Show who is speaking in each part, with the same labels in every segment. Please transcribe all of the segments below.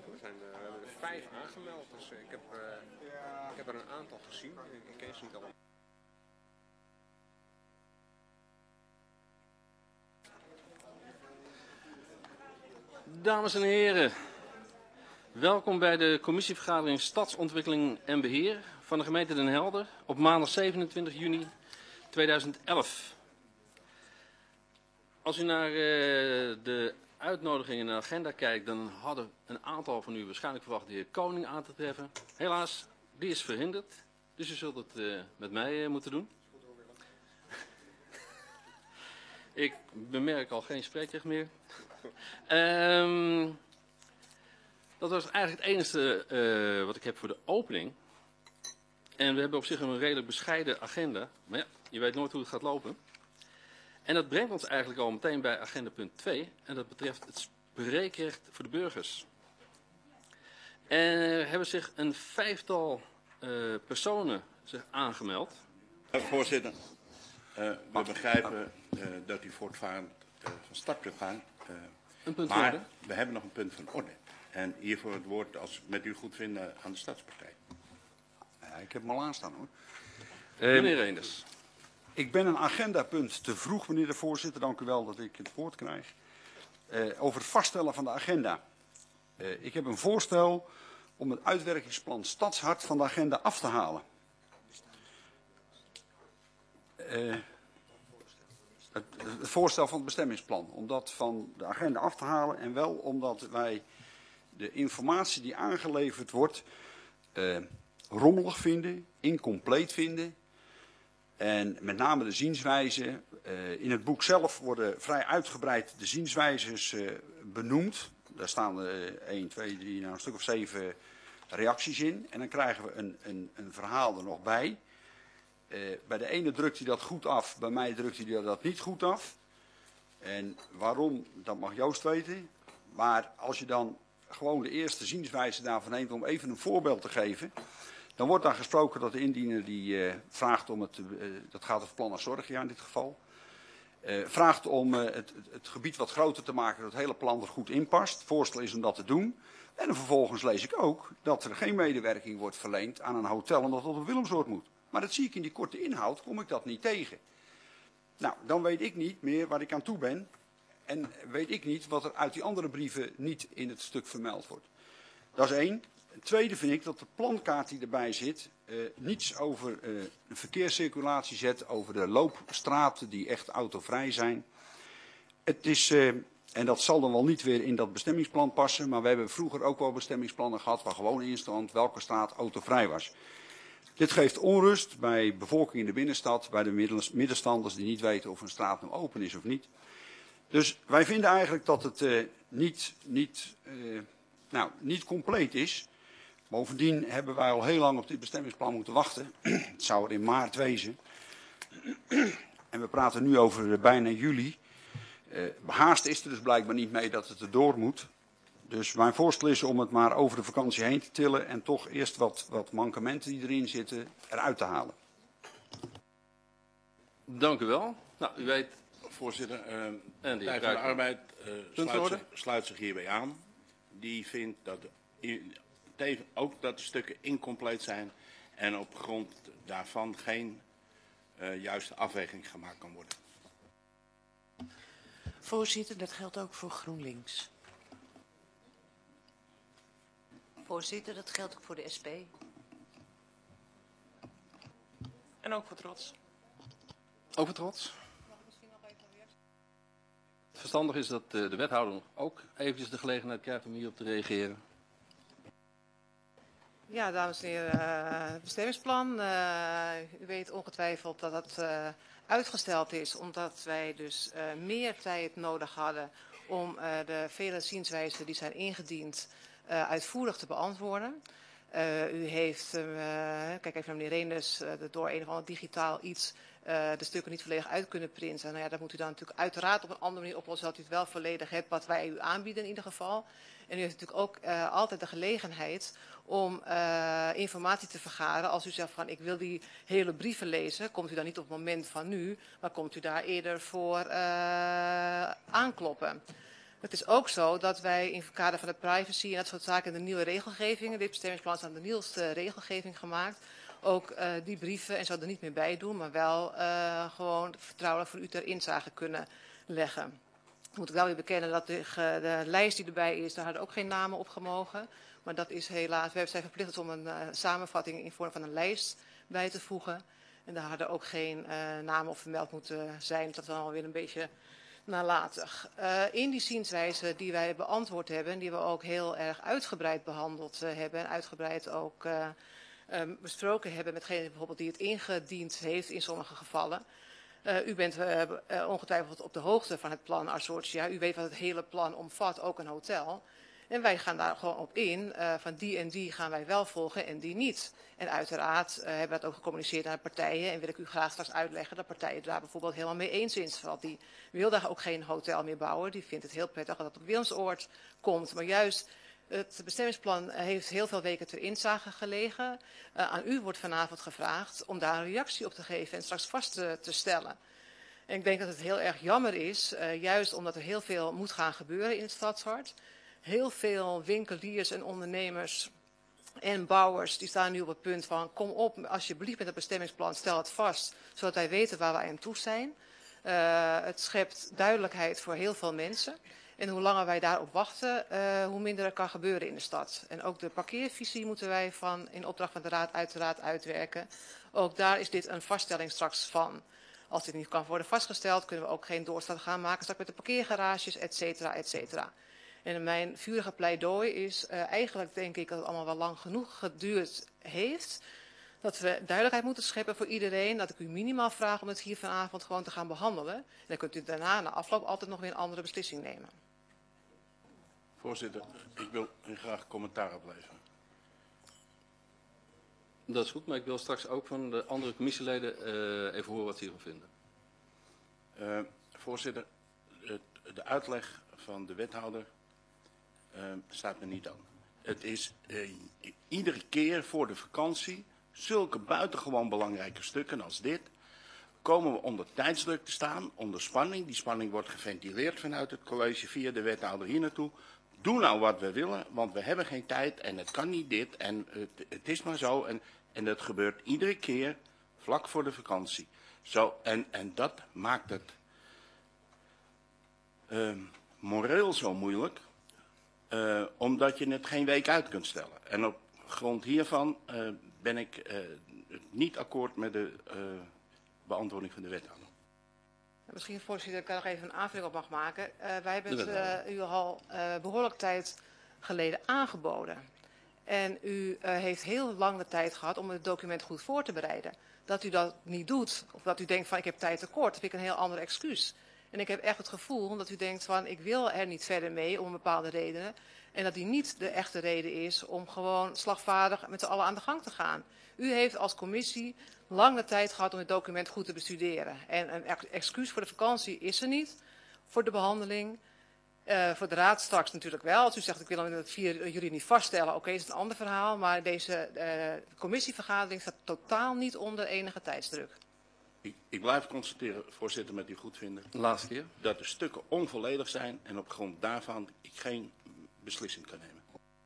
Speaker 1: We hebben er 5 aangemeld, dus ik heb er een aantal gezien. Ik ken ze niet allemaal.
Speaker 2: Dames en heren, welkom bij de commissievergadering Stadsontwikkeling en Beheer van de gemeente Den Helder op maandag 27 juni 2011. Als u naar de uitnodiging in de agenda kijkt, dan hadden een aantal van u waarschijnlijk verwacht de heer Koning aan te treffen. Helaas, die is verhinderd, dus u zult het met mij moeten doen. Ik bemerk al geen spreekrecht meer. Dat was eigenlijk het enige wat ik heb voor de opening. En we hebben op zich een redelijk bescheiden agenda. Maar ja, je weet nooit hoe het gaat lopen. En dat brengt ons eigenlijk al meteen bij agenda punt 2. En dat betreft het spreekrecht voor de burgers. En er hebben zich een 5-tal personen zich aangemeld.
Speaker 3: Voorzitter, we begrijpen dat u voortvarend van start kunt gaan.
Speaker 2: Een punt
Speaker 3: maar
Speaker 2: van orde.
Speaker 3: We hebben nog een punt van orde. En hiervoor het woord, als we het met u goed vinden, aan de Stadspartij.
Speaker 4: Ja, ik heb hem al aanstaan hoor.
Speaker 2: Meneer Reenders.
Speaker 4: Ik ben een agendapunt te vroeg, meneer de voorzitter. Dank u wel dat ik het woord krijg. Over het vaststellen van de agenda. Ik heb een voorstel om het uitwerkingsplan Stadshart van de agenda af te halen. Het voorstel van het bestemmingsplan. Om dat van de agenda af te halen. En wel omdat wij de informatie die aangeleverd wordt rommelig vinden, incompleet vinden. En met name de zienswijze. In het boek zelf worden vrij uitgebreid de zienswijzes benoemd. Daar staan 1, 2, 3, nou een stuk of 7 reacties in. En dan krijgen we een verhaal er nog bij. Bij de ene drukt hij dat goed af, bij mij drukt hij dat niet goed af. En waarom, dat mag Joost weten. Maar als je dan gewoon de eerste zienswijze daarvan neemt om even een voorbeeld te geven. Dan wordt daar gesproken dat de indiener die vraagt om dat gaat over plan en zorg, ja in dit geval. Vraagt om het gebied wat groter te maken, dat het hele plan er goed in past. Het voorstel is om dat te doen. En dan vervolgens lees ik ook dat er geen medewerking wordt verleend aan een hotel omdat het op Willemsoord moet. Maar dat zie ik in die korte inhoud, kom ik dat niet tegen. Nou, dan weet ik niet meer waar ik aan toe ben. En weet ik niet wat er uit die andere brieven niet in het stuk vermeld wordt. Dat is 1. Het tweede vind ik dat de plankaart die erbij zit niets over een verkeerscirculatie zet, over de loopstraten die echt autovrij zijn. Het is, en dat zal dan wel niet weer in dat bestemmingsplan passen, maar we hebben vroeger ook wel bestemmingsplannen gehad waar gewoon in stond welke straat autovrij was. Dit geeft onrust bij bevolking in de binnenstad, bij de middenstanders die niet weten of een straat nou open is of niet. Dus wij vinden eigenlijk dat het niet compleet is. Bovendien hebben wij al heel lang op dit bestemmingsplan moeten wachten. Het zou er in maart wezen. En we praten nu over bijna juli. Haast is er dus blijkbaar niet mee dat het erdoor moet. Dus mijn voorstel is om het maar over de vakantie heen te tillen en toch eerst wat mankementen die erin zitten eruit te halen.
Speaker 2: Dank u wel. Nou, u weet.
Speaker 3: Voorzitter,
Speaker 2: En
Speaker 3: de Partij van de Arbeid sluit zich hierbij aan. Die vindt dat ook dat de stukken incompleet zijn en op grond daarvan geen juiste afweging gemaakt kan worden.
Speaker 5: Voorzitter, dat geldt ook voor GroenLinks.
Speaker 6: Voorzitter, dat geldt ook voor de SP.
Speaker 7: En ook voor Trots.
Speaker 2: Ook voor Trots. Verstandig is dat de wethouder ook eventjes de gelegenheid krijgt om hierop te reageren.
Speaker 7: Ja, dames en heren, het bestemmingsplan. U weet ongetwijfeld dat het uitgesteld is omdat wij dus meer tijd nodig hadden om de vele zienswijzen die zijn ingediend uitvoerig te beantwoorden. U heeft, kijk even naar meneer Reenders, door een of ander digitaal iets de stukken niet volledig uit kunnen printen. Nou ja, dat moet u dan natuurlijk uiteraard op een andere manier oplossen, dat u het wel volledig hebt wat wij u aanbieden in ieder geval. En u heeft natuurlijk ook altijd de gelegenheid om informatie te vergaren. Als u zegt van ik wil die hele brieven lezen, komt u dan niet op het moment van nu, maar komt u daar eerder voor aankloppen. Het is ook zo dat wij in het kader van de privacy en dat soort zaken de nieuwe regelgevingen, dit bestemmingsplan is aan de nieuwste regelgeving gemaakt, ook die brieven en zo er niet meer bij doen, maar wel gewoon vertrouwelijk voor u ter inzage kunnen leggen. Moet ik wel weer bekennen dat de lijst die erbij is, daar hadden ook geen namen op gemogen. Maar dat is helaas, we zijn verplicht om een samenvatting in vorm van een lijst bij te voegen. En daar hadden ook geen namen op vermeld moeten zijn. Dat is dan alweer een beetje nalatig. In die zienswijze die wij beantwoord hebben, en die we ook heel erg uitgebreid behandeld hebben, en uitgebreid ook besproken hebben met degene bijvoorbeeld die het ingediend heeft in sommige gevallen. U bent ongetwijfeld op de hoogte van het plan Arsortia. U weet wat het hele plan omvat, ook een hotel. En wij gaan daar gewoon op in, van die en die gaan wij wel volgen en die niet. En uiteraard hebben we dat ook gecommuniceerd naar de partijen. En wil ik u graag straks uitleggen dat partijen daar bijvoorbeeld helemaal mee eens zijn. Want die wil daar ook geen hotel meer bouwen. Die vindt het heel prettig dat het op Wilmsoord komt. Maar juist het bestemmingsplan heeft heel veel weken ter inzage gelegen. Aan u wordt vanavond gevraagd om daar een reactie op te geven en straks vast te stellen. En ik denk dat het heel erg jammer is, juist omdat er heel veel moet gaan gebeuren in het stadshart. Heel veel winkeliers en ondernemers en bouwers die staan nu op het punt van kom op alsjeblieft met het bestemmingsplan, stel het vast, zodat wij weten waar wij aan toe zijn. Het schept duidelijkheid voor heel veel mensen. En hoe langer wij daarop wachten, hoe minder er kan gebeuren in de stad. En ook de parkeervisie moeten wij in opdracht van de Raad uiteraard uitwerken. Ook daar is dit een vaststelling straks van. Als dit niet kan worden vastgesteld, kunnen we ook geen doorstart gaan maken straks met de parkeergarages, et cetera, et cetera. En mijn vurige pleidooi is, eigenlijk denk ik dat het allemaal wel lang genoeg geduurd heeft. Dat we duidelijkheid moeten scheppen voor iedereen. Dat ik u minimaal vraag om het hier vanavond gewoon te gaan behandelen. En dan kunt u daarna, na afloop, altijd nog weer een andere beslissing nemen.
Speaker 3: Voorzitter, ik wil graag commentaar opleveren.
Speaker 2: Dat is goed, maar ik wil straks ook van de andere commissieleden even horen wat ze hiervan vinden.
Speaker 3: Voorzitter, de uitleg van de wethouder staat me niet aan. Het is iedere keer voor de vakantie, zulke buitengewoon belangrijke stukken als dit, komen we onder tijdsdruk te staan, onder spanning. Die spanning wordt geventileerd vanuit het college via de wethouder hier naartoe. Doe nou wat we willen, want we hebben geen tijd en het kan niet dit en het is maar zo. En dat gebeurt iedere keer vlak voor de vakantie. Zo, en dat maakt het moreel zo moeilijk, omdat je het geen week uit kunt stellen. En op grond hiervan ben ik het niet akkoord met de beantwoording van de wethouder.
Speaker 7: Misschien, voorzitter, ik er nog even een aanvulling op mag maken. Wij hebben het u al behoorlijk tijd geleden aangeboden. En u heeft heel lang de tijd gehad om het document goed voor te bereiden. Dat u dat niet doet, of dat u denkt van ik heb tijd tekort, dat vind ik een heel ander excuus. En ik heb echt het gevoel dat u denkt van ik wil er niet verder mee om bepaalde redenen. En dat die niet de echte reden is om gewoon slagvaardig met z'n allen aan de gang te gaan. U heeft als commissie lang de tijd gehad om het document goed te bestuderen. En een excuus voor de vakantie is er niet, voor de behandeling. Voor de raad straks natuurlijk wel. Als u zegt ik wil hem het 4 juli niet vaststellen, oké, is het een ander verhaal. Maar deze commissievergadering staat totaal niet onder enige tijdsdruk.
Speaker 3: Ik blijf constateren, voorzitter, met uw goedvinden.
Speaker 2: Laatste keer.
Speaker 3: Dat de stukken onvolledig zijn en op grond daarvan ik geen beslissing kan nemen.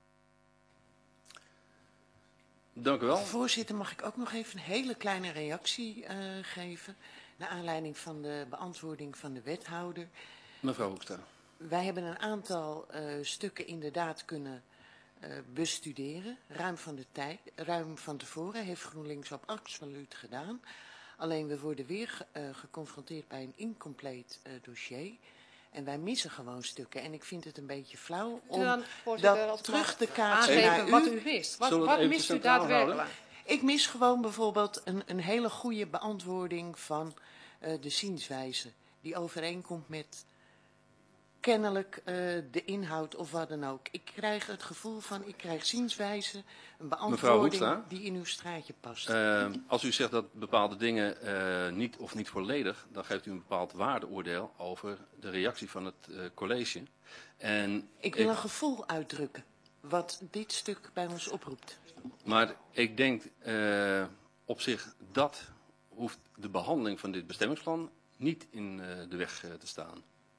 Speaker 2: Dank u wel.
Speaker 5: Voorzitter, mag ik ook nog even een hele kleine reactie geven? Naar aanleiding van de beantwoording van de wethouder.
Speaker 2: Mevrouw Hoekstra.
Speaker 5: Wij hebben een aantal stukken inderdaad kunnen bestuderen. Ruim van tevoren heeft GroenLinks op absoluut gedaan. Alleen we worden weer geconfronteerd bij een incompleet dossier. En wij missen gewoon stukken. En ik vind het een beetje flauw om dat terug te kaatsen naar u.
Speaker 7: Wat u mist. Wat mist u daadwerkelijk?
Speaker 5: Ik mis gewoon bijvoorbeeld een hele goede beantwoording van de zienswijze. Die overeenkomt met kennelijk de inhoud of wat dan ook. Ik krijg het gevoel van, ik krijg zienswijze, een beantwoording die in uw straatje past.
Speaker 2: Als u zegt dat bepaalde dingen niet of niet volledig, dan geeft u een bepaald waardeoordeel over de reactie van het college. En
Speaker 5: ik wil een gevoel uitdrukken, wat dit stuk bij ons oproept.
Speaker 2: Maar ik denk op zich dat hoeft de behandeling van dit bestemmingsplan niet in de weg te staan.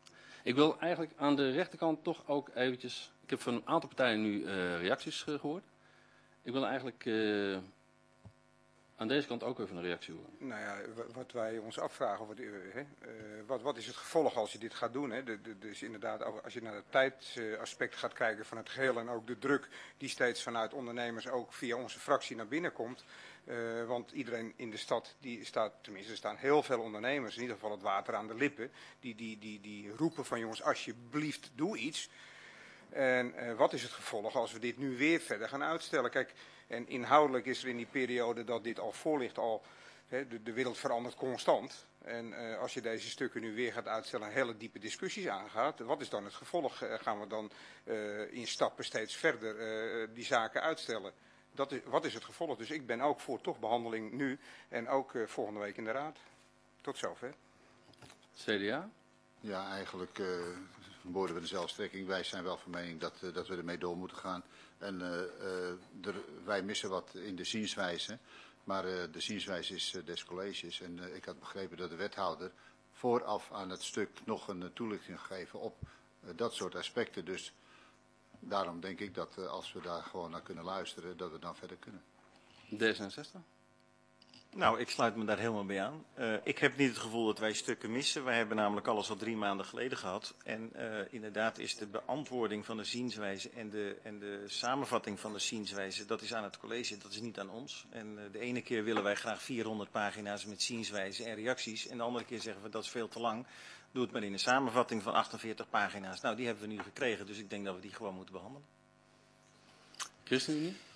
Speaker 2: Ik wil eigenlijk aan de rechterkant toch ook eventjes... Ik heb van een aantal partijen nu reacties gehoord. Ik wil eigenlijk aan deze kant ook even een reactie horen.
Speaker 1: Nou ja, wat wij ons afvragen, wat is het gevolg als je dit gaat doen? Hè? Dus inderdaad, als je naar het tijdsaspect gaat kijken van het geheel en ook de druk die steeds vanuit ondernemers ook via onze fractie naar binnen komt. Want iedereen in de stad, tenminste er staan heel veel ondernemers, in ieder geval het water aan de lippen, die roepen van jongens alsjeblieft doe iets. En wat is het gevolg als we dit nu weer verder gaan uitstellen? Kijk, en inhoudelijk is er in die periode dat dit al voor ligt de wereld verandert constant. En als je deze stukken nu weer gaat uitstellen en hele diepe discussies aangaat, wat is dan het gevolg? Gaan we dan in stappen steeds verder die zaken uitstellen? Wat is het gevolg? Dus ik ben ook voor toch behandeling nu en ook volgende week in de raad. Tot zover.
Speaker 2: CDA?
Speaker 8: Ja, eigenlijk behoorden we dezelfde strekking. Wij zijn wel van mening dat we ermee door moeten gaan. En wij missen wat in de zienswijze. Maar de zienswijze is des colleges. En ik had begrepen dat de wethouder vooraf aan het stuk nog een toelichting gegeven op dat soort aspecten. Dus daarom denk ik dat als we daar gewoon naar kunnen luisteren, dat we dan verder kunnen.
Speaker 2: D66?
Speaker 9: Nou, ik sluit me daar helemaal bij aan. Ik heb niet het gevoel dat wij stukken missen. Wij hebben namelijk alles al 3 maanden geleden gehad. En inderdaad is de beantwoording van de zienswijze en de samenvatting van de zienswijze, dat is aan het college, dat is niet aan ons. En de ene keer willen wij graag 400 pagina's met zienswijze en reacties. En de andere keer zeggen we dat is veel te lang. Doe het maar in een samenvatting van 48 pagina's. Nou, die hebben we nu gekregen, dus ik denk dat we die gewoon moeten behandelen.
Speaker 2: ChristenUnie?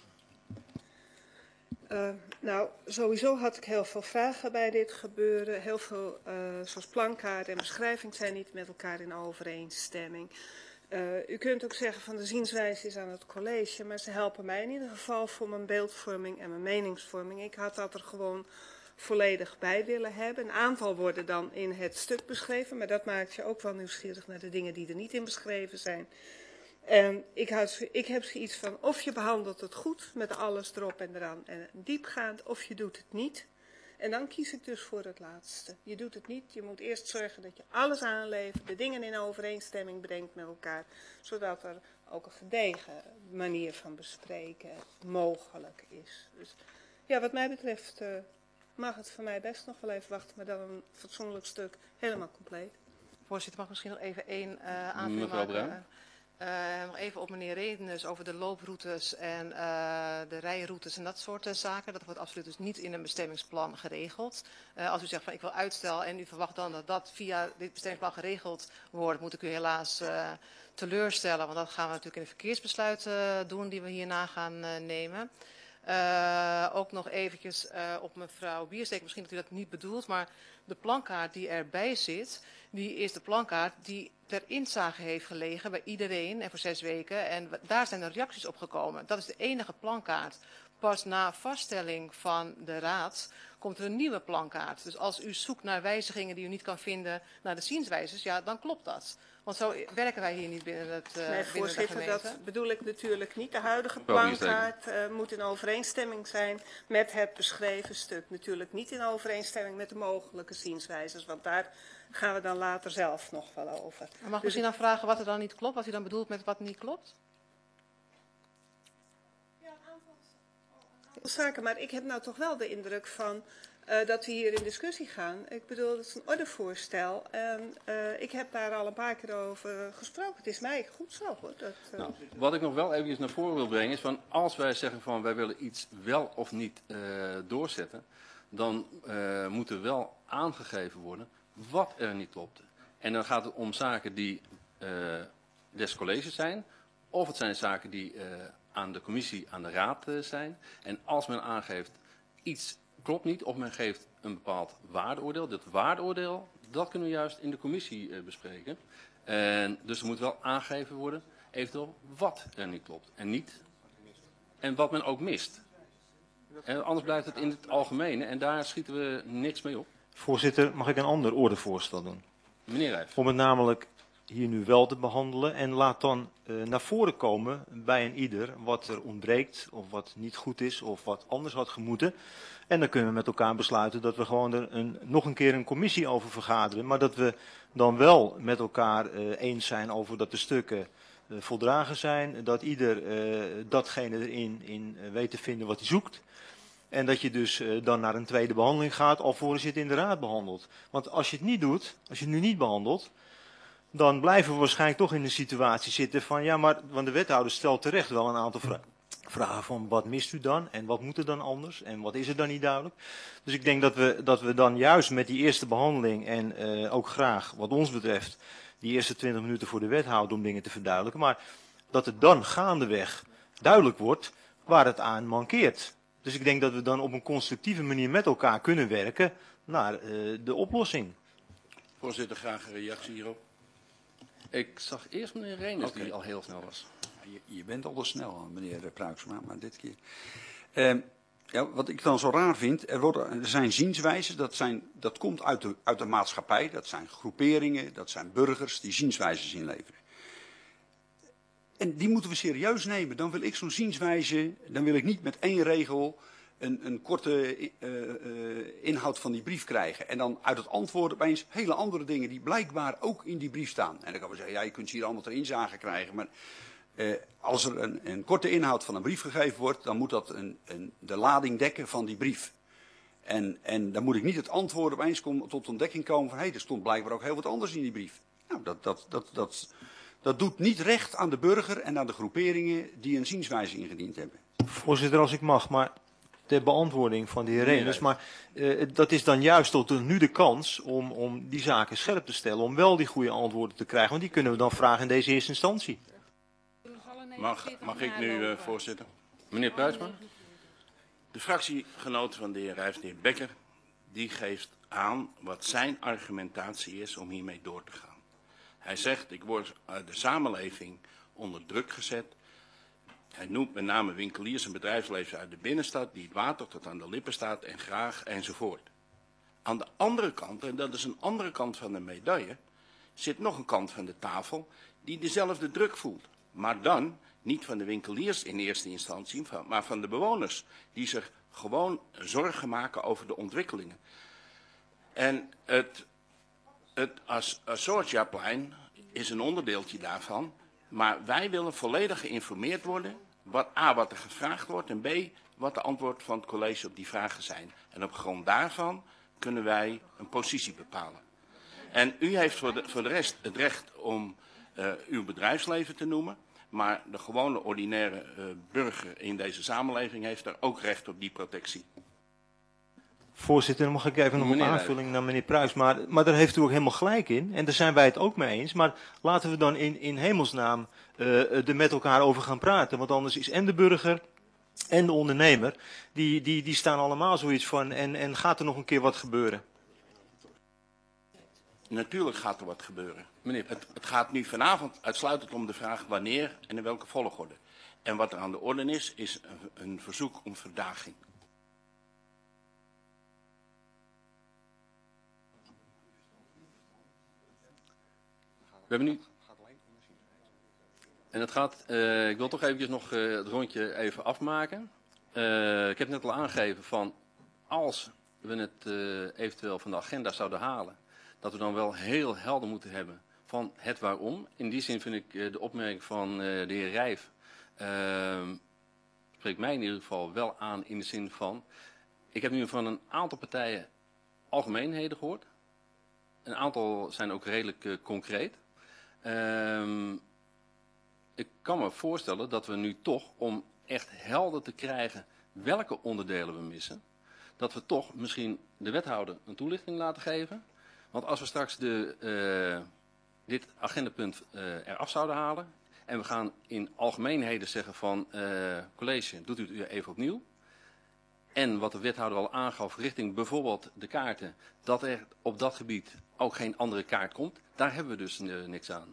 Speaker 10: Nou, sowieso had ik heel veel vragen bij dit gebeuren. Heel veel, zoals plankaart en beschrijving, zijn niet met elkaar in overeenstemming. U kunt ook zeggen van de zienswijze is aan het college, maar ze helpen mij in ieder geval voor mijn beeldvorming en mijn meningsvorming. Ik had dat er gewoon volledig bij willen hebben. Een aantal worden dan in het stuk beschreven, maar dat maakt je ook wel nieuwsgierig naar de dingen die er niet in beschreven zijn. En ik heb zoiets van, of je behandelt het goed, met alles erop en eraan en diepgaand, of je doet het niet. En dan kies ik dus voor het laatste. Je doet het niet, je moet eerst zorgen dat je alles aanlevert, de dingen in overeenstemming brengt met elkaar, zodat er ook een gedegen manier van bespreken mogelijk is. Dus ja, wat mij betreft mag het voor mij best nog wel even wachten, maar dan een fatsoenlijk stuk helemaal compleet.
Speaker 7: Voorzitter, mag misschien nog even één aanvulling
Speaker 2: Mevrouw
Speaker 7: maken?
Speaker 2: Bruin.
Speaker 7: Nog even op meneer Redenus over de looproutes en de rijroutes en dat soort zaken. Dat wordt absoluut dus niet in een bestemmingsplan geregeld. Als u zegt van ik wil uitstel en u verwacht dan dat dat via dit bestemmingsplan geregeld wordt, moet ik u helaas teleurstellen. Want dat gaan we natuurlijk in de verkeersbesluiten doen die we hierna gaan nemen. Ook nog eventjes op mevrouw Biersteek, misschien dat u dat niet bedoelt, maar de plankaart die erbij zit, die is de plankaart die ter inzage heeft gelegen bij iedereen en voor 6 weken. En daar zijn er reacties op gekomen. Dat is de enige plankaart. Pas na vaststelling van de raad komt er een nieuwe plankaart. Dus als u zoekt naar wijzigingen die u niet kan vinden naar de zienswijzes, ja, dan klopt dat. Want zo werken wij hier niet binnen het
Speaker 10: Nee, voorzitter, dat bedoel ik natuurlijk niet. De huidige
Speaker 2: Mevrouw
Speaker 10: plankaart moet in overeenstemming zijn met het beschreven stuk. Natuurlijk niet in overeenstemming met de mogelijke zienswijzes, want daar gaan we dan later zelf nog wel over.
Speaker 7: Mag ik misschien dan vragen wat er dan niet klopt, wat u dan bedoelt met wat niet klopt?
Speaker 10: Ja, een aantal zaken, maar ik heb nou toch wel de indruk van dat we hier in discussie gaan. Ik bedoel, dat is een ordevoorstel en ik heb daar al een paar keer over gesproken. Het is mij goed zo, hoor.
Speaker 2: Nou, wat ik nog wel even naar voren wil brengen is van als wij zeggen van wij willen iets wel of niet doorzetten, dan moet er wel aangegeven worden wat er niet klopt. En dan gaat het om zaken die des colleges zijn, of het zijn zaken die aan de commissie, aan de raad zijn. En als men aangeeft iets klopt niet, of men geeft een bepaald waardeoordeel, dat waardeoordeel, dat kunnen we juist in de commissie bespreken. En dus er moet wel aangegeven worden, eventueel wat er niet klopt. En niet, en wat men ook mist. En anders blijft het in het algemene en daar schieten we niks mee op.
Speaker 9: Voorzitter, mag ik een ander ordevoorstel doen?
Speaker 2: Meneer Rijf.
Speaker 9: Om het namelijk
Speaker 11: hier nu wel te behandelen en laat dan naar voren komen bij een ieder wat er ontbreekt of wat niet goed is of wat anders had gemoeten. En dan kunnen we met elkaar besluiten dat we gewoon er nog een keer een commissie over vergaderen. Maar dat we dan wel met elkaar eens zijn over dat de stukken voldragen zijn. Dat ieder datgene erin weet te vinden wat hij zoekt. En dat je dus dan naar een tweede behandeling gaat alvorens je het in de raad behandelt. Want als je het niet doet, als je het nu niet behandelt, dan blijven we waarschijnlijk toch in een situatie zitten van ja, maar want de wethouder stelt terecht wel een aantal vragen van wat mist u dan en wat moet er dan anders en wat is er dan niet duidelijk. Dus ik denk dat we dan juist met die eerste behandeling en ook graag wat ons betreft die eerste 20 minuten voor de wethouder om dingen te verduidelijken, maar dat het dan gaandeweg duidelijk wordt waar het aan mankeert. Dus ik denk dat we dan op een constructieve manier met elkaar kunnen werken naar de oplossing.
Speaker 3: Voorzitter, graag een reactie hierop.
Speaker 2: Ik zag eerst meneer Reeners die al heel snel was.
Speaker 4: Je bent al snel, meneer Pruiksma, maar dit keer. Ja, wat ik dan zo raar vind, er zijn zienswijzen, dat komt uit de maatschappij, dat zijn groeperingen, dat zijn burgers die zienswijzes inleveren. En die moeten we serieus nemen. Dan wil ik zo'n zienswijze, dan wil ik niet met één regel een korte inhoud van die brief krijgen. En dan uit het antwoord opeens hele andere dingen die blijkbaar ook in die brief staan. En dan kan we zeggen, ja, je kunt ze hier allemaal ter inzage krijgen, maar als er een korte inhoud van een brief gegeven wordt, dan moet dat de lading dekken van die brief. En dan moet ik niet het antwoord opeens tot ontdekking komen van, er stond blijkbaar ook heel wat anders in die brief. Nou, dat doet niet recht aan de burger en aan de groeperingen die een zienswijze ingediend hebben.
Speaker 11: Voorzitter, als ik mag, maar ter beantwoording van de heer Reeners, maar dat is dan juist tot nu de kans om die zaken scherp te stellen, om wel die goede antwoorden te krijgen, want die kunnen we dan vragen in deze eerste instantie.
Speaker 3: Mag ik nu, voorzitter?
Speaker 2: Meneer Pruisma?
Speaker 3: De fractiegenoot van de heer Rijs, de heer Bekker, die geeft aan wat zijn argumentatie is om hiermee door te gaan. Hij zegt, ik word uit de samenleving onder druk gezet. Hij noemt met name winkeliers en bedrijfsleven uit de binnenstad, die het water tot aan de lippen staat en graag enzovoort. Aan de andere kant, en dat is een andere kant van de medaille, zit nog een kant van de tafel die dezelfde druk voelt. Maar dan niet van de winkeliers in eerste instantie, maar van de bewoners die zich gewoon zorgen maken over de ontwikkelingen. En het Assortiaplein is een onderdeeltje daarvan, maar wij willen volledig geïnformeerd worden, wat er gevraagd wordt en B, wat de antwoorden van het college op die vragen zijn. En op grond daarvan kunnen wij een positie bepalen. En u heeft voor de rest het recht om uw bedrijfsleven te noemen, maar de gewone ordinaire burger in deze samenleving heeft daar ook recht op die protectie.
Speaker 11: Voorzitter, dan mag ik even nog een aanvulling naar meneer Pruis. Maar daar heeft u ook helemaal gelijk in. En daar zijn wij het ook mee eens. Maar laten we dan in hemelsnaam er met elkaar over gaan praten. Want anders is en de burger en de ondernemer, die staan allemaal zoiets van. En gaat er nog een keer wat gebeuren?
Speaker 3: Natuurlijk gaat er wat gebeuren. Meneer, het gaat nu vanavond uitsluitend om de vraag wanneer en in welke volgorde. En wat er aan de orde is een verzoek om verdaging.
Speaker 2: We hebben nu... En het gaat... ik wil toch eventjes nog het rondje even afmaken. Ik heb net al aangegeven van... Als we het eventueel van de agenda zouden halen... dat we dan wel heel helder moeten hebben van het waarom. In die zin vind ik de opmerking van de heer Rijf... spreekt mij in ieder geval wel aan in de zin van... Ik heb nu van een aantal partijen algemeenheden gehoord. Een aantal zijn ook redelijk concreet. Ik kan me voorstellen dat we nu toch, om echt helder te krijgen welke onderdelen we missen, dat we toch misschien de wethouder een toelichting laten geven. Want als we straks dit agendapunt eraf zouden halen en we gaan in algemeenheden zeggen van college, doet u het even opnieuw. En wat de wethouder al aangaf richting bijvoorbeeld de kaarten, dat er op dat gebied ook geen andere kaart komt, daar hebben we dus niks aan.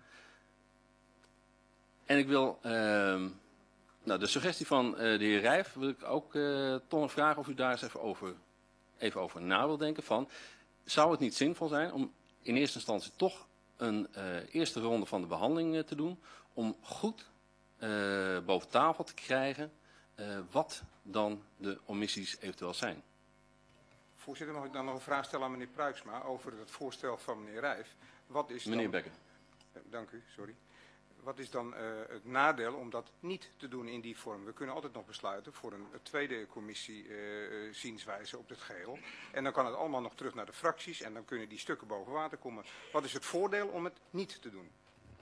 Speaker 2: En ik wil, de suggestie van de heer Rijf wil ik ook toch nog vragen of u daar eens even over na wil denken van, zou het niet zinvol zijn om in eerste instantie toch een eerste ronde van de behandeling te doen, om goed boven tafel te krijgen wat dan de omissies eventueel zijn.
Speaker 1: Voorzitter, mag ik dan nog een vraag stellen aan meneer Pruiksma over het voorstel van meneer Rijf? Wat is
Speaker 2: Meneer
Speaker 1: dan...
Speaker 2: Bekker.
Speaker 1: Dank u, sorry. Wat is dan het nadeel om dat niet te doen in die vorm? We kunnen altijd nog besluiten voor een tweede commissie zienswijze op dit geheel. En dan kan het allemaal nog terug naar de fracties en dan kunnen die stukken boven water komen. Wat is het voordeel om het niet te doen?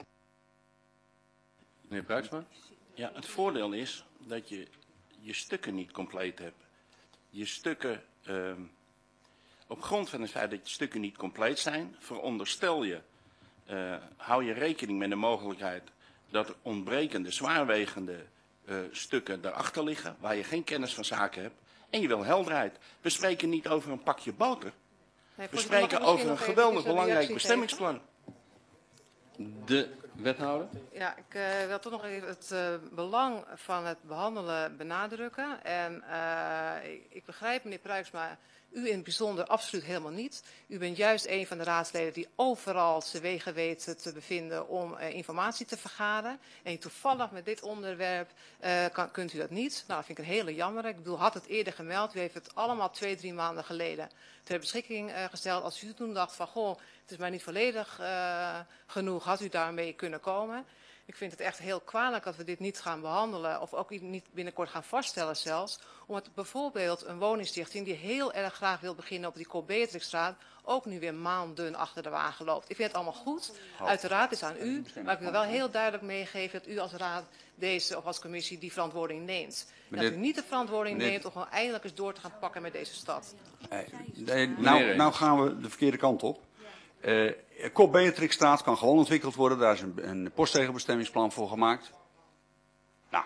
Speaker 2: Meneer Pruiksma?
Speaker 3: Ja, het voordeel is dat je je stukken niet compleet hebt. Je stukken, op grond van het feit dat je stukken niet compleet zijn, veronderstel je, hou je rekening met de mogelijkheid dat er ontbrekende, zwaarwegende stukken daarachter liggen, waar je geen kennis van zaken hebt, en je wil helderheid. We spreken niet over een pakje boter.
Speaker 7: Nee,
Speaker 3: We spreken over een geweldig belangrijk bestemmingsplan.
Speaker 2: De wethouder?
Speaker 7: Ja, ik wil toch nog even het belang van het behandelen benadrukken. En ik begrijp, meneer Pruiksma, u in het bijzonder absoluut helemaal niet. U bent juist een van de raadsleden die overal zijn wegen weet te bevinden om informatie te vergaren. En toevallig met dit onderwerp kunt u dat niet. Nou, dat vind ik een hele jammer. Ik bedoel, had het eerder gemeld. U heeft het allemaal 2-3 maanden geleden ter beschikking gesteld. Als u toen dacht van, goh, het is maar niet volledig genoeg, had u daarmee kunnen komen. Ik vind het echt heel kwalijk dat we dit niet gaan behandelen, of ook niet binnenkort gaan vaststellen zelfs, omdat bijvoorbeeld een woningstichting die heel erg graag wil beginnen op die Cor-Beatrixstraat ook nu weer maanden achter de wagen loopt. Ik vind het allemaal goed. Uiteraard is aan u, maar ik wil wel heel duidelijk meegeven dat u als raad deze of als commissie die verantwoording neemt. En dat u niet de verantwoording neemt om gewoon eindelijk eens door te gaan pakken met deze stad.
Speaker 4: Nou gaan we de verkeerde kant op. Cor-Beatrixstraat kan gewoon ontwikkeld worden. Daar is een postzegelbestemmingsplan voor gemaakt. Nou.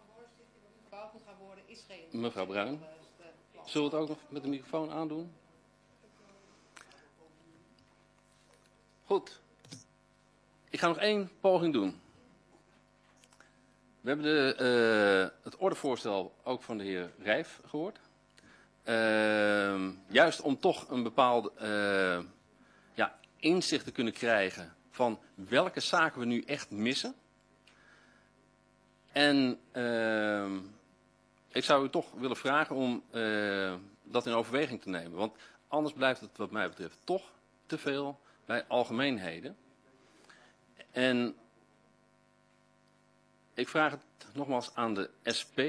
Speaker 2: Mevrouw Bruin, zullen we het ook nog met de microfoon aandoen? Goed. Ik ga nog één poging doen. We hebben het ordevoorstel ook van de heer Rijf gehoord. Juist om toch een bepaalde inzicht te kunnen krijgen van welke zaken we nu echt missen. En ik zou u toch willen vragen om dat in overweging te nemen. Want anders blijft het wat mij betreft toch te veel bij algemeenheden. En ik vraag het nogmaals aan de SP.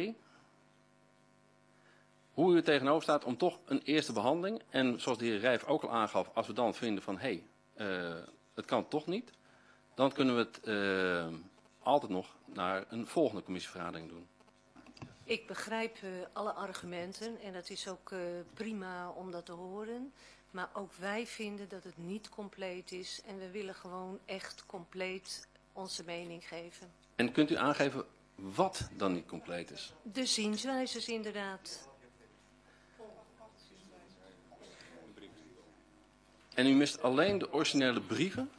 Speaker 2: Hoe u er tegenover staat om toch een eerste behandeling. En zoals de heer Rijf ook al aangaf, als we dan vinden van het kan toch niet. Dan kunnen we het altijd nog naar een volgende commissievergadering doen.
Speaker 6: Ik begrijp alle argumenten en het is ook prima om dat te horen. Maar ook wij vinden dat het niet compleet is en we willen gewoon echt compleet onze mening geven.
Speaker 2: En kunt u aangeven wat dan niet compleet is?
Speaker 6: De zienswijzes inderdaad.
Speaker 2: En u mist alleen de originele brieven?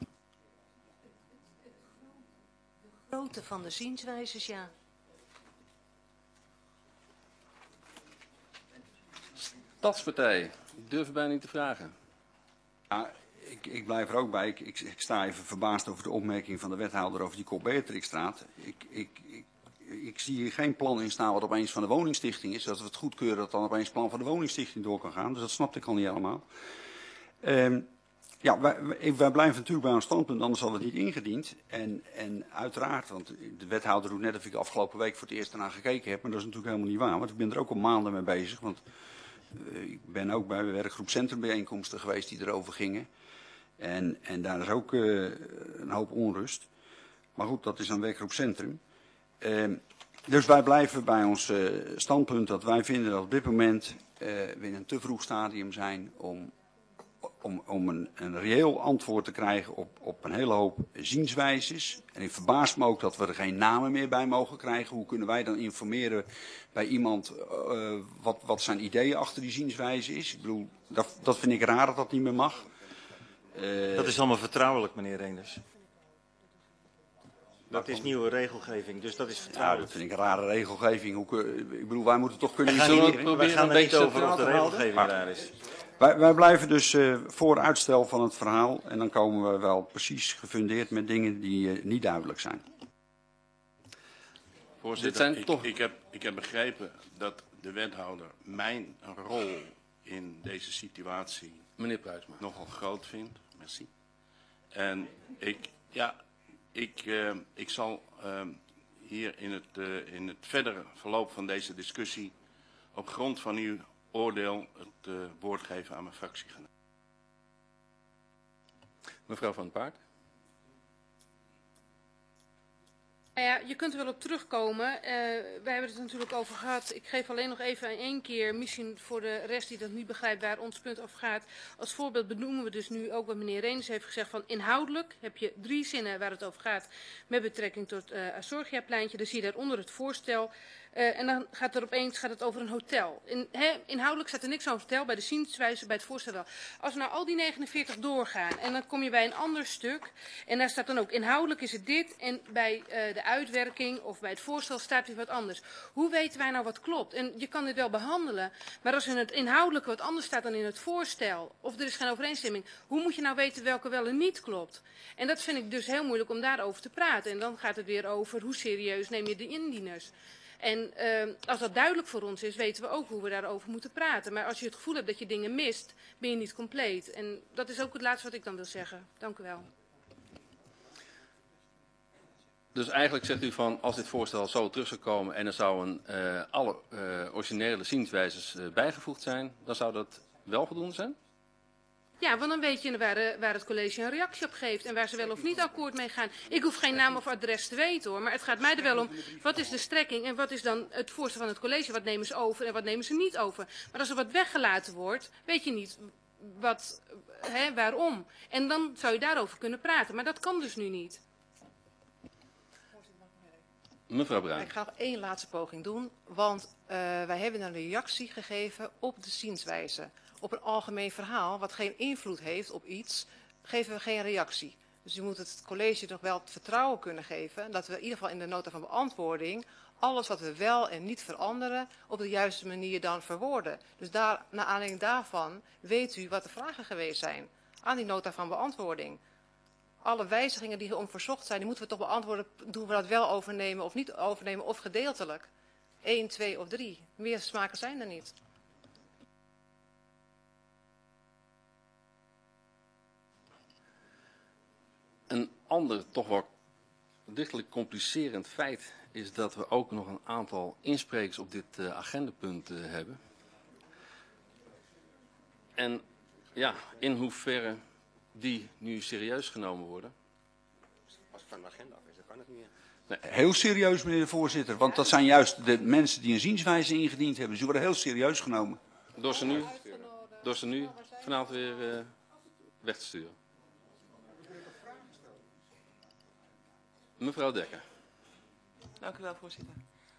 Speaker 6: De grootte van de zienswijzes, ja.
Speaker 2: Stadspartij, ik durf het bijna niet te vragen.
Speaker 4: Ja, ik blijf er ook bij. Ik sta even verbaasd over de opmerking van de wethouder over die Cor-Beatrixstraat. Ik zie hier geen plan in staan wat opeens van de woningstichting is. Dat we het goedkeuren dat dan opeens het plan van de woningstichting door kan gaan. Dus dat snapte ik al niet helemaal. Wij blijven natuurlijk bij ons standpunt, anders hadden we het niet ingediend. En uiteraard, want de wethouder doet net of ik afgelopen week voor het eerst ernaar gekeken heb. Maar dat is natuurlijk helemaal niet waar, want ik ben er ook al maanden mee bezig. Want ik ben ook bij werkgroep Centrumbijeenkomsten geweest die erover gingen. En daar is ook een hoop onrust. Maar goed, dat is een werkgroep Centrum. Dus wij blijven bij ons standpunt dat wij vinden dat op dit moment we in een te vroeg stadium zijn om een reëel antwoord te krijgen op een hele hoop zienswijzes. En ik verbaas me ook dat we er geen namen meer bij mogen krijgen. Hoe kunnen wij dan informeren bij iemand wat zijn ideeën achter die zienswijze is? Ik bedoel, dat vind ik raar dat dat niet meer mag.
Speaker 9: Dat is allemaal vertrouwelijk, meneer Reenders. Dat is nieuwe regelgeving, dus dat is vertrouwelijk.
Speaker 4: Ja, dat vind ik een rare regelgeving. Ik bedoel, wij moeten toch kunnen...
Speaker 9: We gaan er niet over of de regelgeving daar is.
Speaker 4: Wij blijven dus voor uitstel van het verhaal en dan komen we wel precies gefundeerd met dingen die niet duidelijk zijn.
Speaker 3: Voorzitter, ik heb begrepen dat de wethouder mijn rol in deze situatie
Speaker 2: meneer Pruisma
Speaker 3: nogal groot vindt. Merci. En ik zal hier in het verdere verloop van deze discussie op grond van uw oordeel het woord geven aan mijn fractiegenoot.
Speaker 2: Mevrouw Van het Paard.
Speaker 12: Nou ja, je kunt er wel op terugkomen. We hebben het er natuurlijk over gehad. Ik geef alleen nog even één keer, misschien voor de rest die dat niet begrijpt, waar ons punt over gaat. Als voorbeeld benoemen we dus nu ook wat meneer Reens heeft gezegd van inhoudelijk heb je 3 zinnen waar het over gaat met betrekking tot Azorgia-pleintje. Dan zie je daaronder het voorstel. En dan gaat er opeens het over een hotel. Inhoudelijk staat er niks over hotel, bij de zienswijze, bij het voorstel wel. Als we nou al die 49 doorgaan en dan kom je bij een ander stuk. En daar staat dan ook inhoudelijk is het dit en bij de uitwerking of bij het voorstel staat weer wat anders. Hoe weten wij nou wat klopt? En je kan dit wel behandelen, maar als in het inhoudelijke wat anders staat dan in het voorstel, of er is geen overeenstemming, hoe moet je nou weten welke wel en niet klopt? En dat vind ik dus heel moeilijk om daarover te praten. En dan gaat het weer over hoe serieus neem je de indieners. En als dat duidelijk voor ons is, weten we ook hoe we daarover moeten praten. Maar als je het gevoel hebt dat je dingen mist, ben je niet compleet. En dat is ook het laatste wat ik dan wil zeggen. Dank u wel.
Speaker 2: Dus eigenlijk zegt u van, als dit voorstel zo terug zou komen en er zouden alle originele zienswijzes bijgevoegd zijn, dan zou dat wel voldoende zijn?
Speaker 12: Ja, want dan weet je waar het college een reactie op geeft en waar ze wel of niet akkoord mee gaan. Ik hoef geen naam of adres te weten hoor, maar het gaat mij er wel om, wat is de strekking en wat is dan het voorstel van het college, wat nemen ze over en wat nemen ze niet over. Maar als er wat weggelaten wordt, weet je niet waarom. En dan zou je daarover kunnen praten, maar dat kan dus nu niet.
Speaker 2: Mevrouw Bruin.
Speaker 7: Ik ga nog 1 laatste poging doen, want wij hebben een reactie gegeven op de zienswijze. Op een algemeen verhaal, wat geen invloed heeft op iets, geven we geen reactie. Dus u moet het college nog wel het vertrouwen kunnen geven, dat we in ieder geval in de nota van beantwoording alles wat we wel en niet veranderen, op de juiste manier dan verwoorden. Dus naar aanleiding daarvan weet u wat de vragen geweest zijn aan die nota van beantwoording. Alle wijzigingen die om verzocht zijn, die moeten we toch beantwoorden, doen we dat wel overnemen of niet overnemen of gedeeltelijk. 1, 2 of 3. Meer smaken zijn er niet.
Speaker 2: Een ander, toch wel dichtelijk complicerend feit is dat we ook nog een aantal insprekers op dit agendapunt hebben. En ja, in hoeverre die nu serieus genomen worden.
Speaker 13: Als het van de agenda af is, dan kan het niet meer.
Speaker 4: Nee. Heel serieus, meneer de voorzitter, want dat zijn juist de mensen die een zienswijze ingediend hebben. Ze worden heel serieus genomen.
Speaker 2: Door ze nu vanavond weer weg te sturen. Mevrouw Dekker.
Speaker 14: Dank u wel, voorzitter.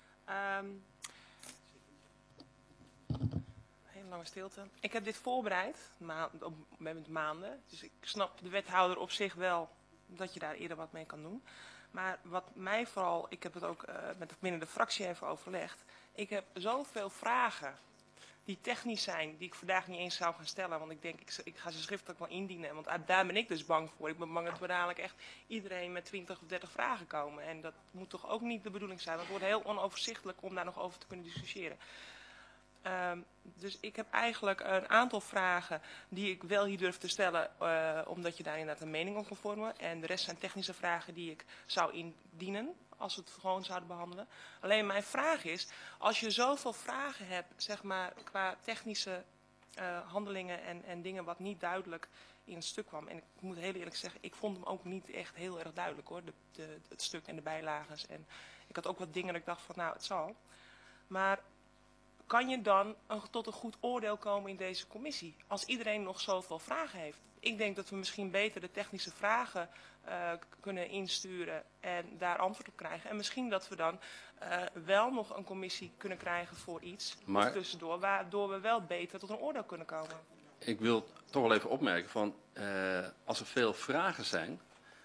Speaker 14: Hele lange stilte. Ik heb dit voorbereid, met maanden. Dus ik snap de wethouder op zich wel dat je daar eerder wat mee kan doen. Maar wat mij vooral, ik heb het ook binnen de fractie even overlegd. Ik heb zoveel vragen die technisch zijn, die ik vandaag niet eens zou gaan stellen. Want ik denk, ik ga ze schriftelijk wel indienen. Want daar ben ik dus bang voor. Ik ben bang dat we dadelijk echt iedereen met 20 of 30 vragen komen. En dat moet toch ook niet de bedoeling zijn. Want het wordt heel onoverzichtelijk om daar nog over te kunnen discussiëren. Dus ik heb eigenlijk een aantal vragen die ik wel hier durf te stellen, omdat je daar inderdaad een mening op kan vormen. En de rest zijn technische vragen die ik zou indienen, als we het gewoon zouden behandelen. Alleen mijn vraag is, als je zoveel vragen hebt, zeg maar, qua technische handelingen en dingen wat niet duidelijk in het stuk kwam. En ik moet heel eerlijk zeggen, ik vond hem ook niet echt heel erg duidelijk hoor, het stuk en de bijlages. En ik had ook wat dingen dat ik dacht van, nou, het zal. Maar kan je dan tot een goed oordeel komen in deze commissie, als iedereen nog zoveel vragen heeft? Ik denk dat we misschien beter de technische vragen kunnen insturen en daar antwoord op krijgen. En misschien dat we dan wel nog een commissie kunnen krijgen voor iets tussendoor, waardoor we wel beter tot een oordeel kunnen komen.
Speaker 2: Ik wil toch wel even opmerken van, als er veel vragen zijn,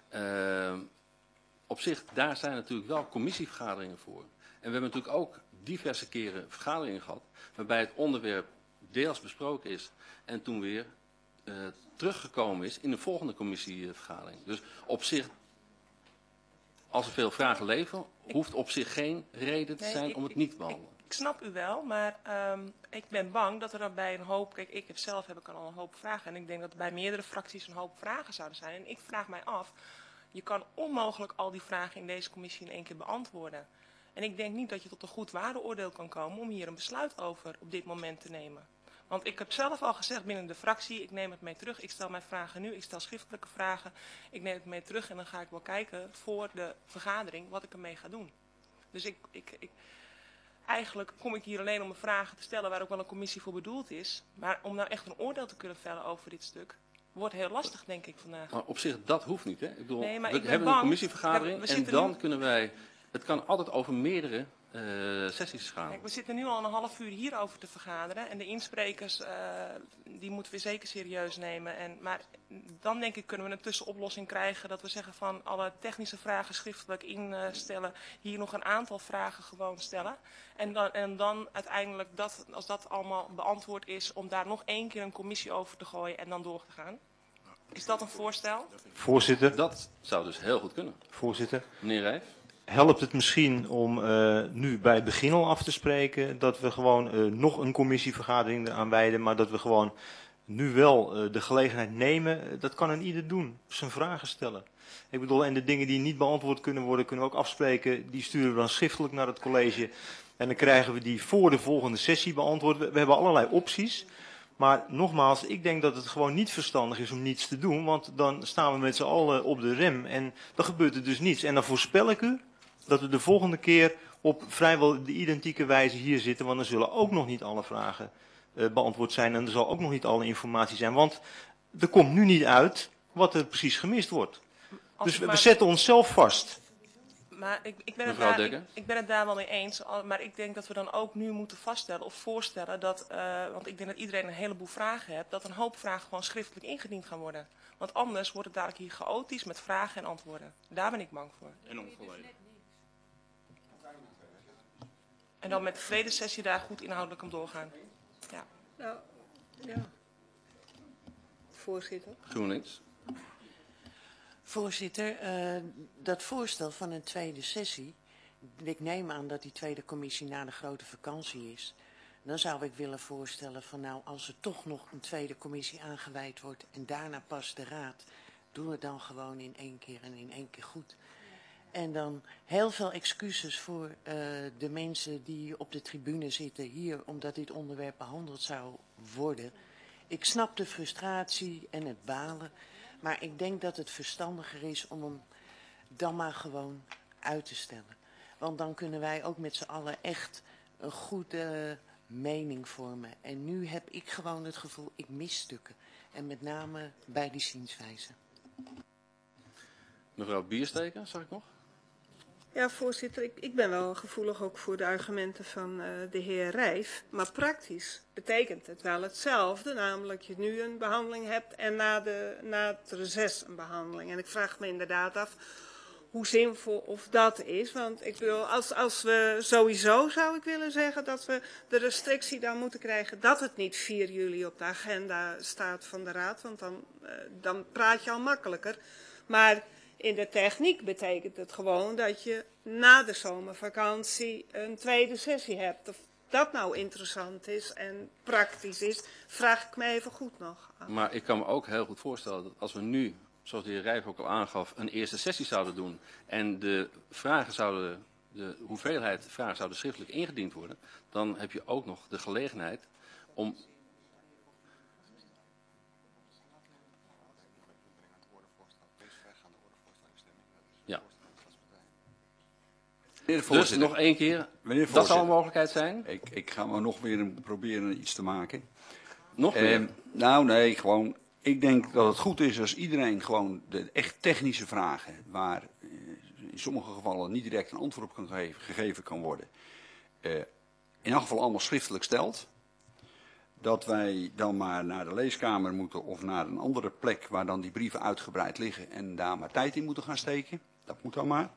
Speaker 2: op zich, daar zijn natuurlijk wel commissievergaderingen voor. En we hebben natuurlijk ook diverse keren vergaderingen gehad, waarbij het onderwerp deels besproken is en toen weer teruggekomen is in de volgende commissievergadering. Dus op zich, als er veel vragen leven, hoeft op zich geen reden te zijn om het niet te behandelen.
Speaker 14: Ik snap u wel, maar ik ben bang dat er dan bij een hoop... Kijk, ik heb al een hoop vragen. En ik denk dat er bij meerdere fracties een hoop vragen zouden zijn. En ik vraag mij af, je kan onmogelijk al die vragen in deze commissie in één keer beantwoorden. En ik denk niet dat je tot een goed waardeoordeel kan komen om hier een besluit over op dit moment te nemen. Want ik heb zelf al gezegd binnen de fractie, ik neem het mee terug. Ik stel mijn vragen nu, ik stel schriftelijke vragen. Ik neem het mee terug en dan ga ik wel kijken voor de vergadering wat ik ermee ga doen. Dus eigenlijk kom ik hier alleen om mijn vragen te stellen waar ook wel een commissie voor bedoeld is. Maar om nou echt een oordeel te kunnen vellen over dit stuk, wordt heel lastig, denk ik, vandaag.
Speaker 2: Maar op zich, dat hoeft niet. Hè? Ik bedoel,
Speaker 14: nee, maar
Speaker 2: we hebben een commissievergadering en dan kunnen wij... Het kan altijd over meerdere sessies gaan.
Speaker 14: Kijk, we zitten nu al een half uur hierover te vergaderen. En de insprekers, die moeten we zeker serieus nemen. Maar dan denk ik kunnen we een tussenoplossing krijgen. Dat we zeggen van alle technische vragen schriftelijk instellen. Hier nog een aantal vragen gewoon stellen. En dan uiteindelijk, als dat allemaal beantwoord is, om daar nog 1 keer een commissie over te gooien en dan door te gaan. Is dat een voorstel?
Speaker 11: Voorzitter.
Speaker 2: Dat zou dus heel goed kunnen.
Speaker 11: Voorzitter.
Speaker 2: Meneer Rijf.
Speaker 11: Helpt het misschien om nu bij het begin al af te spreken dat we gewoon nog een commissievergadering eraan wijden, maar dat we gewoon nu wel de gelegenheid nemen, dat kan een ieder doen, zijn vragen stellen. Ik bedoel, en de dingen die niet beantwoord kunnen worden, kunnen we ook afspreken, die sturen we dan schriftelijk naar het college en dan krijgen we die voor de volgende sessie beantwoord. We hebben allerlei opties. Maar nogmaals, ik denk dat het gewoon niet verstandig is om niets te doen, want dan staan we met z'n allen op de rem en dan gebeurt er dus niets. En dan voorspel ik u dat we de volgende keer op vrijwel de identieke wijze hier zitten, want er zullen ook nog niet alle vragen beantwoord zijn en er zal ook nog niet alle informatie zijn, want er komt nu niet uit wat er precies gemist wordt. Dus we zetten onszelf vast.
Speaker 14: Maar ik ben het daar wel mee eens, maar ik denk dat we dan ook nu moeten vaststellen of voorstellen dat, want ik denk dat iedereen een heleboel vragen heeft, dat een hoop vragen gewoon schriftelijk ingediend gaan worden. Want anders wordt het dadelijk hier chaotisch met vragen en antwoorden. Daar ben ik bang voor.
Speaker 3: En onvolledig.
Speaker 14: En dan met de tweede sessie daar goed inhoudelijk om doorgaan. Ja.
Speaker 10: Nou, ja. Voorzitter.
Speaker 2: GroenLinks.
Speaker 5: Voorzitter, dat voorstel van een tweede sessie, ik neem aan dat die tweede commissie na de grote vakantie is. Dan zou ik willen voorstellen van nou, als er toch nog een tweede commissie aangeweid wordt en daarna pas de raad, doen we dan gewoon in 1 keer en in 1 keer goed. En dan heel veel excuses voor de mensen die op de tribune zitten hier, omdat dit onderwerp behandeld zou worden. Ik snap de frustratie en het balen, maar ik denk dat het verstandiger is om hem dan maar gewoon uit te stellen. Want dan kunnen wij ook met z'n allen echt een goede mening vormen. En nu heb ik gewoon het gevoel, ik mis stukken. En met name bij die zienswijze.
Speaker 2: Mevrouw Biersteker, zag ik nog?
Speaker 10: Ja, voorzitter, ik ben wel gevoelig ook voor de argumenten van de heer Rijf. Maar praktisch betekent het wel hetzelfde, namelijk je nu een behandeling hebt en na het reces een behandeling. En ik vraag me inderdaad af hoe zinvol of dat is. Want ik wil, als we sowieso zou ik willen zeggen dat we de restrictie dan moeten krijgen dat het niet 4 juli op de agenda staat van de Raad. Want dan praat je al makkelijker. Maar in de techniek betekent het gewoon dat je na de zomervakantie een tweede sessie hebt. Of dat nou interessant is en praktisch is, vraag ik me even goed nog af.
Speaker 2: Maar ik kan me ook heel goed voorstellen dat als we nu, zoals de heer Rijf ook al aangaf, een eerste sessie zouden doen en de hoeveelheid vragen zouden schriftelijk ingediend worden, dan heb je ook nog de gelegenheid om... Ja. Dus nog 1 keer, dat zou een mogelijkheid zijn?
Speaker 4: Ik ga maar nog weer proberen iets te maken.
Speaker 2: Nog meer?
Speaker 4: Nou nee, gewoon, ik denk dat het goed is als iedereen gewoon de echt technische vragen, waar in sommige gevallen niet direct een antwoord op gegeven kan worden, in elk geval allemaal schriftelijk stelt. Dat wij dan maar naar de leeskamer moeten of naar een andere plek waar dan die brieven uitgebreid liggen en daar maar tijd in moeten gaan steken. Dat moet dan maar.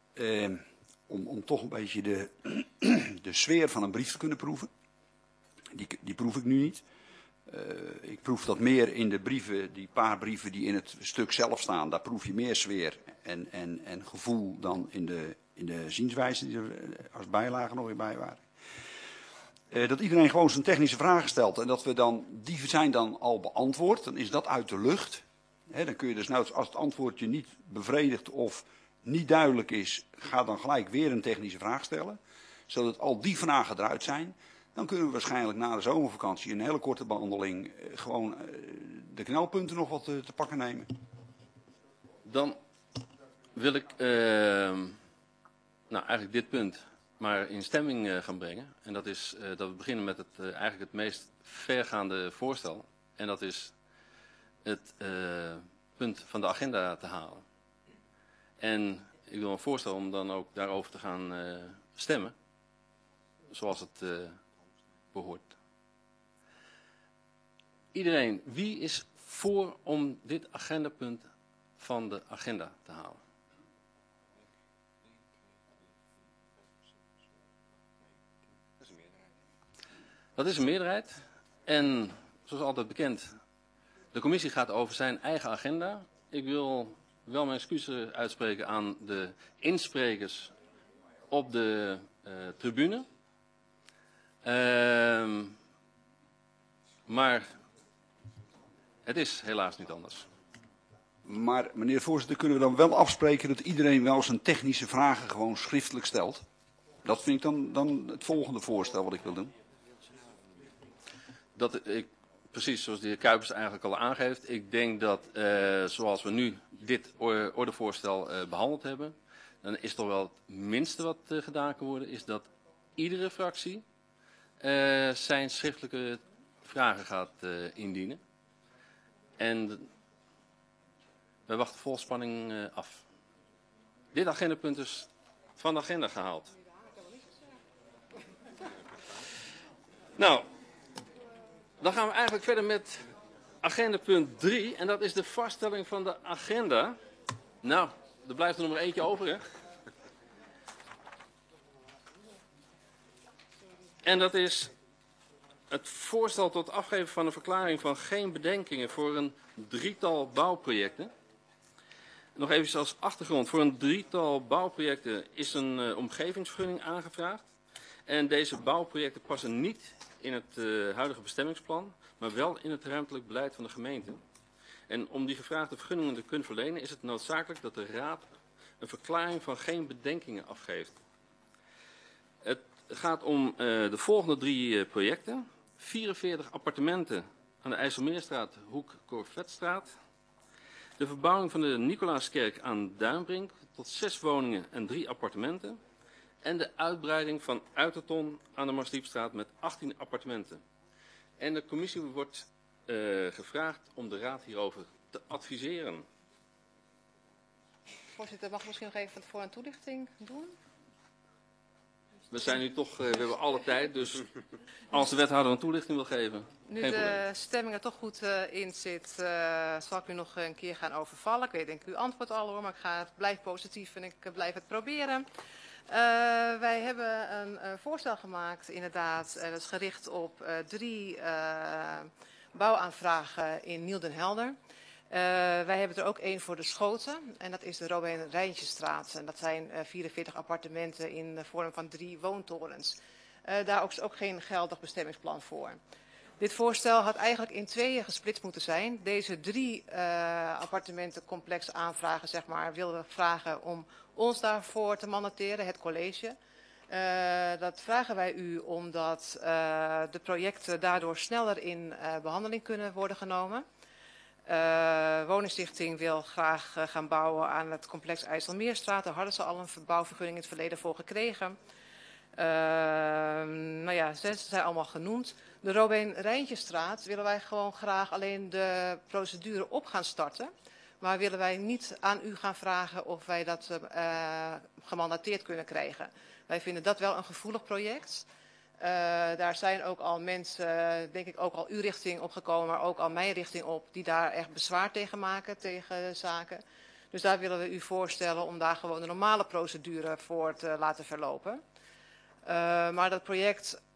Speaker 4: Om toch een beetje de sfeer van een brief te kunnen proeven. Die proef ik nu niet. Ik proef dat meer in de brieven, die paar brieven die in het stuk zelf staan. Daar proef je meer sfeer en gevoel dan in de zienswijze die er als bijlagen nog weer bij waren. Dat iedereen gewoon zijn technische vragen stelt en dat we dan, die zijn dan al beantwoord, dan is dat uit de lucht. Dan kun je dus, nou, als het antwoord je niet bevredigt of niet duidelijk is, ga dan gelijk weer een technische vraag stellen. Zodat al die vragen eruit zijn. Dan kunnen we waarschijnlijk na de zomervakantie een hele korte behandeling gewoon de knelpunten nog wat te pakken nemen.
Speaker 2: Dan wil ik eigenlijk dit punt maar in stemming gaan brengen. En dat is dat we beginnen met eigenlijk het meest vergaande voorstel. En dat is het punt van de agenda te halen. En ik wil een voorstel om dan ook daarover te gaan stemmen. Zoals het behoort. Iedereen, wie is voor om dit agendapunt van de agenda te halen? Dat is een meerderheid. En zoals altijd bekend, de commissie gaat over zijn eigen agenda. Ik wil wel mijn excuses uitspreken aan de insprekers op de tribune. Maar het is helaas niet anders.
Speaker 4: Maar meneer de voorzitter, kunnen we dan wel afspreken dat iedereen wel zijn technische vragen gewoon schriftelijk stelt? Dat vind ik dan het volgende voorstel wat ik wil doen.
Speaker 2: Precies zoals de heer Kuipers eigenlijk al aangeeft. Ik denk dat zoals we nu dit ordevoorstel behandeld hebben, dan is toch wel het minste wat gedaan kan worden, is dat iedere fractie zijn schriftelijke vragen gaat indienen. En wij wachten vol spanning af. Dit agendapunt is van de agenda gehaald. Nou, dan gaan we eigenlijk verder met agendapunt 3. En dat is de vaststelling van de agenda. Nou, er blijft er nog maar eentje over, hè? En dat is het voorstel tot afgeven van een verklaring van geen bedenkingen voor een drietal bouwprojecten. Nog even als achtergrond. Voor een drietal bouwprojecten is een omgevingsvergunning aangevraagd. En deze bouwprojecten passen niet in het huidige bestemmingsplan, maar wel in het ruimtelijk beleid van de gemeente. En om die gevraagde vergunningen te kunnen verlenen is het noodzakelijk dat de Raad een verklaring van geen bedenkingen afgeeft. Het gaat om de volgende 3 projecten. 44 appartementen aan de IJsselmeerstraat, Hoek Corvetstraat. De verbouwing van de Nicolaaskerk aan Duinbrink tot 6 woningen en 3 appartementen. En de uitbreiding van Uiterton aan de Marsdiepstraat met 18 appartementen. En de commissie wordt gevraagd om de Raad hierover te adviseren.
Speaker 7: Voorzitter, mag ik misschien nog even van tevoren een toelichting doen?
Speaker 2: We zijn nu toch, we hebben alle tijd, dus als de wethouder een toelichting wil geven.
Speaker 7: Nu de stemming er toch goed in zit, zal ik u nog een keer gaan overvallen. Ik weet denk uw antwoord al hoor, maar ik blijf positief en ik blijf het proberen. Wij hebben een voorstel gemaakt inderdaad, dat is gericht op 3 bouwaanvragen in Nieuw-den-Helder. Wij hebben er ook 1 voor de Schoten en dat is de Robijn Rijntjesstraat. En dat zijn 44 appartementen in de vorm van 3 woontorens. Daar is ook geen geldig bestemmingsplan voor. Dit voorstel had eigenlijk in 2 gesplitst moeten zijn. Deze 3 appartementencomplex aanvragen, zeg maar, wilden we vragen om ons daarvoor te mandateren, het college. Dat vragen wij u omdat de projecten daardoor sneller in behandeling kunnen worden genomen. Woningstichting wil graag gaan bouwen aan het complex IJsselmeerstraat. Daar hadden ze al een bouwvergunning in het verleden voor gekregen. Nou ja, ze zijn allemaal genoemd. De Robijn Rijntjesstraat willen wij gewoon graag alleen de procedure op gaan starten. Maar willen wij niet aan u gaan vragen of wij dat gemandateerd kunnen krijgen. Wij vinden dat wel een gevoelig project. Daar zijn ook al mensen, denk ik ook al uw richting opgekomen, maar ook al mijn richting op, die daar echt bezwaar tegen maken, tegen zaken. Dus daar willen we u voorstellen om daar gewoon de normale procedure voor te laten verlopen. Maar dat project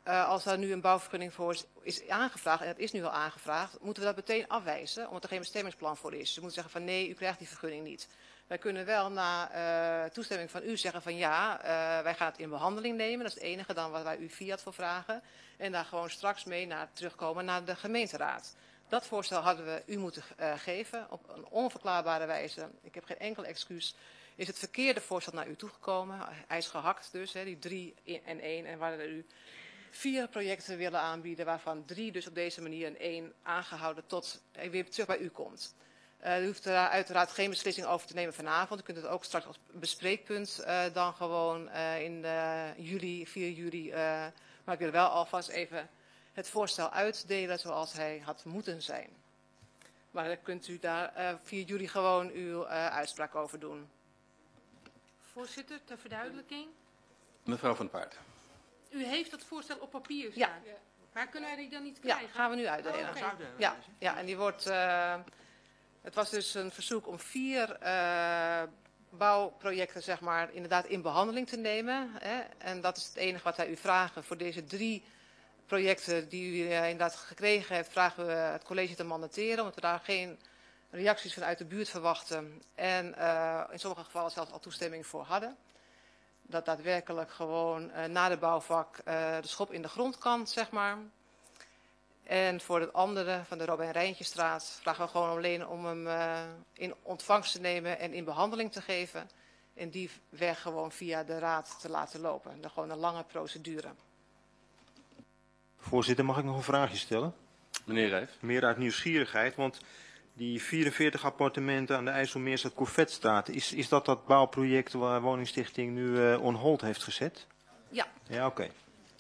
Speaker 7: als daar nu een bouwvergunning voor is aangevraagd, en dat is nu al aangevraagd, moeten we dat meteen afwijzen, omdat er geen bestemmingsplan voor is. Ze moeten zeggen van nee, u krijgt die vergunning niet. Wij kunnen wel na toestemming van u zeggen van ja, wij gaan het in behandeling nemen. Dat is het enige dan wat wij u Fiat voor vragen. En daar gewoon straks mee terugkomen naar de gemeenteraad. Dat voorstel hadden we u moeten geven op een onverklaarbare wijze. Ik heb geen enkel excuus. Is het verkeerde voorstel naar u toegekomen. Hij is gehakt dus, die 3 in 1. En we hadden u 4 projecten willen aanbieden, waarvan 3 dus op deze manier en 1 aangehouden tot hij weer terug bij u komt. U hoeft er uiteraard geen beslissing over te nemen vanavond. U kunt het ook straks als bespreekpunt dan gewoon in 4 juli. Maar ik wil wel alvast even het voorstel uitdelen zoals hij had moeten zijn. Maar dan kunt u daar 4 juli gewoon uw uitspraak over doen.
Speaker 12: Voorzitter, ter verduidelijking.
Speaker 2: Mevrouw van der Paard.
Speaker 12: U heeft dat voorstel op papier staan. Ja. Maar kunnen wij die dan niet krijgen?
Speaker 7: Ja, gaan we nu uitdelen.
Speaker 12: Oh,
Speaker 7: okay. Ja, en die wordt... het was dus een verzoek om 4 bouwprojecten, zeg maar, inderdaad in behandeling te nemen. Hè? En dat is het enige wat wij u vragen. Voor deze 3 projecten die u inderdaad gekregen heeft, vragen we het college te mandateren. Omdat we daar geen reacties vanuit de buurt verwachten. En in sommige gevallen zelfs al toestemming voor hadden. Dat daadwerkelijk gewoon na de bouwvak de schop in de grond kan, zeg maar. En voor het andere, van de Robijn Rijntjesstraat, vragen we gewoon alleen om hem in ontvangst te nemen en in behandeling te geven. En die weg gewoon via de raad te laten lopen. Dan gewoon een lange procedure.
Speaker 11: Voorzitter, mag ik nog een vraagje stellen?
Speaker 2: Meneer Rijf.
Speaker 11: Meer uit nieuwsgierigheid, want die 44 appartementen aan de IJsselmeerstad Corvetstraat, is dat bouwproject waar Woningstichting nu on hold heeft gezet?
Speaker 7: Ja.
Speaker 11: Ja, oké.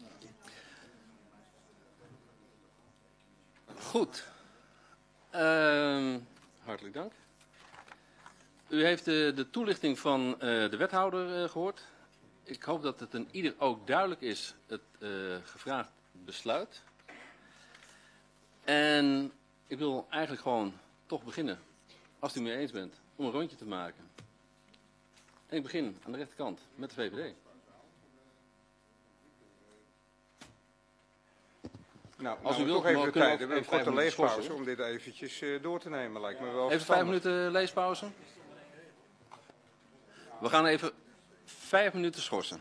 Speaker 2: Goed. Hartelijk dank. U heeft de toelichting van de wethouder gehoord. Ik hoop dat het een ieder ook duidelijk is, het gevraagd besluit. En ik wil eigenlijk gewoon toch beginnen, als u het mee eens bent, om een rondje te maken. En ik begin aan de rechterkant met de VVD.
Speaker 1: Nou,
Speaker 2: als u wilt,
Speaker 1: toch even de tijd. We hebben een korte leespauze om dit eventjes door te nemen, lijkt me wel
Speaker 2: even 5 minuten leespauze. We gaan even 5 minuten schorsen.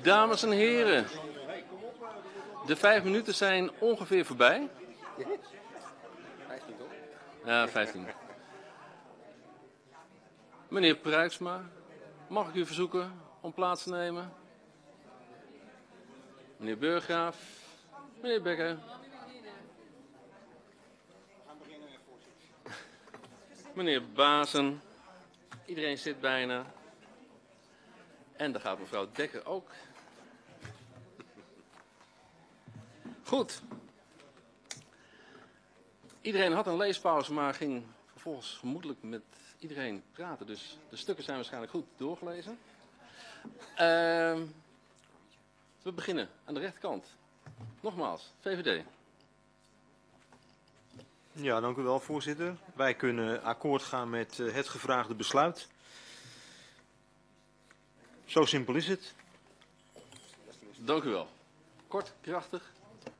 Speaker 2: Dames en heren, de 5 minuten zijn ongeveer voorbij.
Speaker 13: 15 toch?
Speaker 2: Ja, 15. Meneer Pruiksma, mag ik u verzoeken om plaats te nemen? Meneer Burggraaf, meneer Bekker. Meneer Bazen, iedereen zit bijna. En daar gaat mevrouw Dekker ook. Goed. Iedereen had een leespauze, maar ging vervolgens gemoedelijk met iedereen praten. Dus de stukken zijn waarschijnlijk goed doorgelezen. We beginnen aan de rechterkant. Nogmaals, VVD.
Speaker 11: Ja, dank u wel, voorzitter. Wij kunnen akkoord gaan met het gevraagde besluit. Zo simpel is het.
Speaker 2: Dank u wel. Kort, krachtig.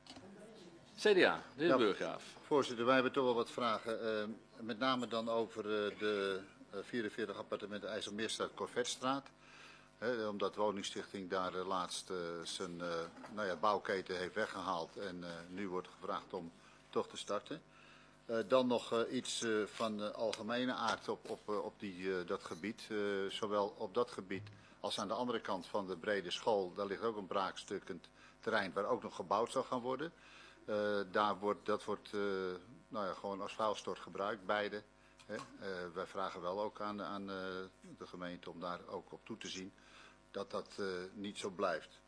Speaker 2: CDA, de heer Burggraaf.
Speaker 8: Voorzitter, wij hebben toch wel wat vragen. Met name dan over de 44 appartementen IJsselmeerstraat, Corvetstraat. Omdat de woningstichting daar laatst zijn bouwketen heeft weggehaald en nu wordt gevraagd om toch te starten. Dan nog iets van algemene aard op dat gebied. Zowel op dat gebied als aan de andere kant van de brede school. Daar ligt ook een braakstukkend terrein waar ook nog gebouwd zal gaan worden. Dat wordt gewoon als vuilstort gebruikt, beide. Wij vragen wel ook aan de gemeente om daar ook op toe te zien dat dat niet zo blijft.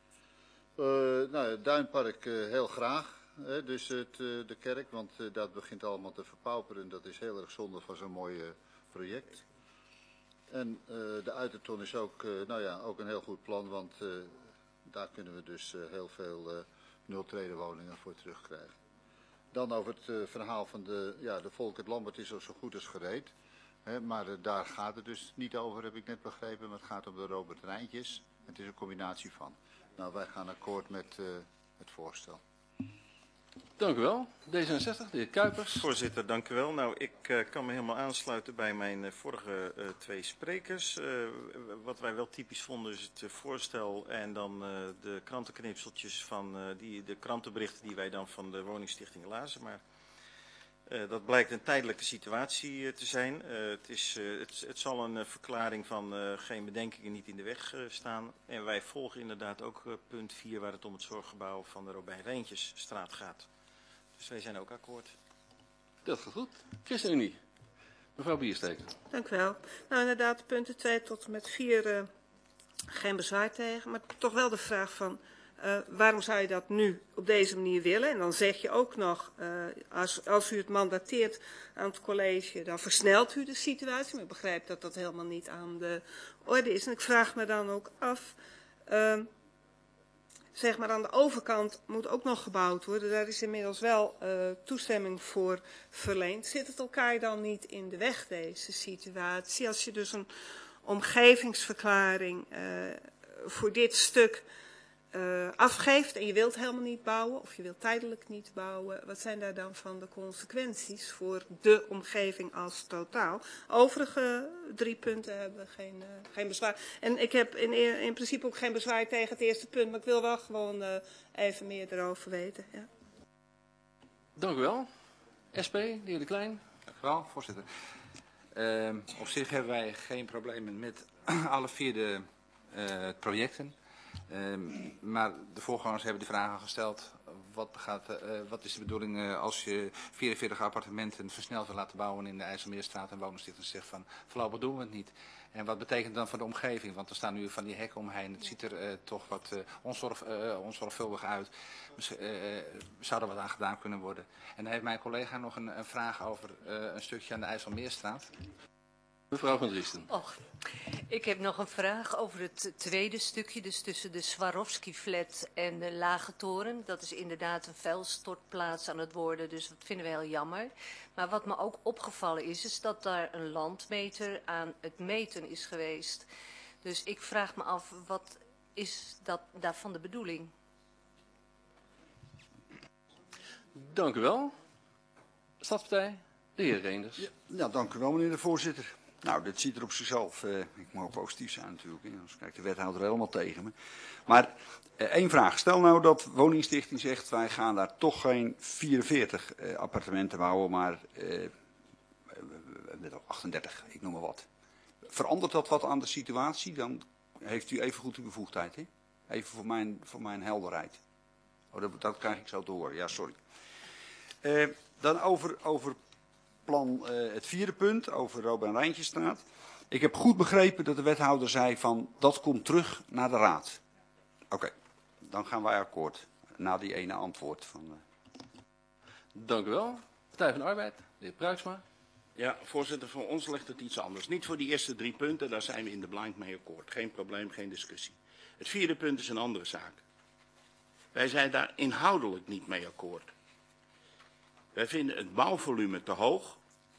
Speaker 8: Het Duinpark heel graag. Dus de kerk, want dat begint allemaal te verpauperen. Dat is heel erg zonde van zo'n mooi project. En de Uiterton is ook, ook een heel goed plan, want daar kunnen we dus heel veel nultrede woningen voor terugkrijgen. Dan over het verhaal van de Volkert Lambert is al zo goed als gereed. Maar daar gaat het dus niet over, heb ik net begrepen. Maar het gaat om de Robert Rijntjes. Het is een combinatie van. Nou, wij gaan akkoord met het voorstel.
Speaker 2: Dank u wel. D66, de heer Kuipers.
Speaker 9: Voorzitter, dank u wel. Nou, ik kan me helemaal aansluiten bij mijn vorige 2 sprekers. Wat wij wel typisch vonden is het voorstel en dan de krantenknipseltjes van de krantenberichten die wij dan van de woningstichting lazen. Maar dat blijkt een tijdelijke situatie te zijn. Het zal een verklaring van geen bedenkingen niet in de weg staan. En wij volgen inderdaad ook punt 4 waar het om het zorggebouw van de Robijn Rijntjesstraat gaat. Dus wij zijn ook akkoord.
Speaker 2: Dat gaat goed. ChristenUnie. Mevrouw Biersteker.
Speaker 10: Dank u wel. Nou, inderdaad, punten 2 tot en met 4 geen bezwaar tegen. Maar toch wel de vraag van, waarom zou je dat nu op deze manier willen? En dan zeg je ook nog, als u het mandateert aan het college, dan versnelt u de situatie. Maar ik begrijp dat dat helemaal niet aan de orde is. En ik vraag me dan ook af, zeg maar aan de overkant moet ook nog gebouwd worden. Daar is inmiddels wel toestemming voor verleend. Zit het elkaar dan niet in de weg, deze situatie? Als je dus een omgevingsverklaring voor dit stuk afgeeft en je wilt helemaal niet bouwen of je wilt tijdelijk niet bouwen, wat zijn daar dan van de consequenties voor de omgeving als totaal? Overige 3 punten hebben geen bezwaar. En ik heb in principe ook geen bezwaar tegen het eerste punt, maar ik wil wel gewoon even meer erover weten. Ja.
Speaker 2: Dank u wel. SP, de heer De Klein.
Speaker 15: Dank u wel, voorzitter. Op zich hebben wij geen problemen met alle 4 de projecten. Maar de voorgangers hebben de vragen gesteld. Wat is de bedoeling als je 44 appartementen versneld wil laten bouwen in de IJsselmeerstraat en woningstichting zegt van voorlopig doen we het niet. En wat betekent het dan voor de omgeving? Want er staan nu van die hekken omheen. Het ziet er toch wat onzorgvuldig uit. Zou er wat aan gedaan kunnen worden? En dan heeft mijn collega nog een vraag over een stukje aan de IJsselmeerstraat.
Speaker 2: Mevrouw van Driesten.
Speaker 6: Och, ik heb nog een vraag over het tweede stukje, dus tussen de Swarovski-flat en de Lage Toren. Dat is inderdaad een vuilstortplaats aan het worden, dus dat vinden we heel jammer. Maar wat me ook opgevallen is dat daar een landmeter aan het meten is geweest. Dus ik vraag me af, wat is dat daarvan de bedoeling?
Speaker 2: Dank u wel. Stadspartij, de heer Reenders.
Speaker 4: Ja, dank u wel, meneer de voorzitter. Nou, dit ziet er op zichzelf, ik mag ook positief zijn natuurlijk, anders kijkt de wethouder helemaal tegen me. Maar één vraag, stel nou dat Woningstichting zegt wij gaan daar toch geen 44 appartementen bouwen, maar 38, ik noem maar wat. Verandert dat wat aan de situatie? Dan heeft u even goed uw bevoegdheid, hè? Even voor mijn helderheid. Oh, dat krijg ik zo te horen, ja sorry. Dan over plan, het vierde punt, over Robert Rijntjesstraat. Ik heb goed begrepen dat de wethouder zei van dat komt terug naar de raad. Oké, dan gaan wij akkoord. Na die ene antwoord van...
Speaker 2: Dank u wel. Partij van de Arbeid, de heer Pruiksma.
Speaker 3: Ja, voorzitter, voor ons ligt het iets anders. Niet voor die eerste 3 punten, daar zijn we in de blind mee akkoord. Geen probleem, geen discussie. Het vierde punt is een andere zaak. Wij zijn daar inhoudelijk niet mee akkoord. Wij vinden het bouwvolume te hoog.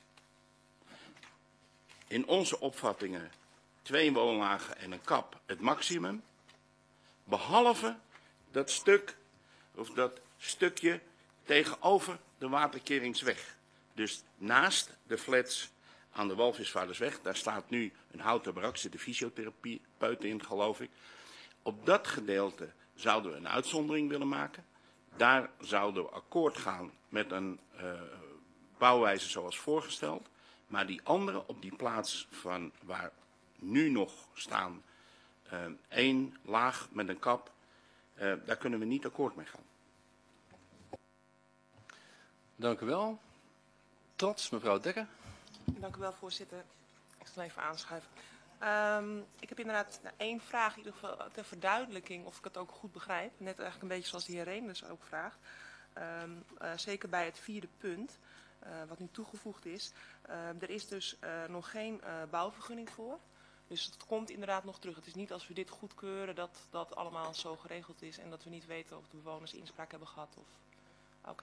Speaker 3: In onze opvattingen 2 woonlagen en een kap het maximum. Behalve dat stuk, of dat stukje tegenover de Waterkeringsweg. Dus naast de flats aan de Walvisvaardersweg, daar staat nu een houten barak, zit de fysiotherapeut in, geloof ik. Op dat gedeelte zouden we een uitzondering willen maken. Daar zouden we akkoord gaan met een bouwwijze zoals voorgesteld. Maar die andere op die plaats van waar nu nog staan 1 laag met een kap, daar kunnen we niet akkoord mee gaan.
Speaker 2: Dank u wel. Trots, mevrouw Dekker.
Speaker 14: Dank u wel, voorzitter. Ik zal even aanschuiven. Ik heb inderdaad 1 vraag, in ieder geval ter verduidelijking of ik het ook goed begrijp. Net eigenlijk een beetje zoals de heer Reenders ook vraagt. Zeker bij het vierde punt, wat nu toegevoegd is. Er is dus nog geen bouwvergunning voor. Dus het komt inderdaad nog terug. Het is niet als we dit goedkeuren dat dat allemaal zo geregeld is en dat we niet weten of de bewoners inspraak hebben gehad. Oké.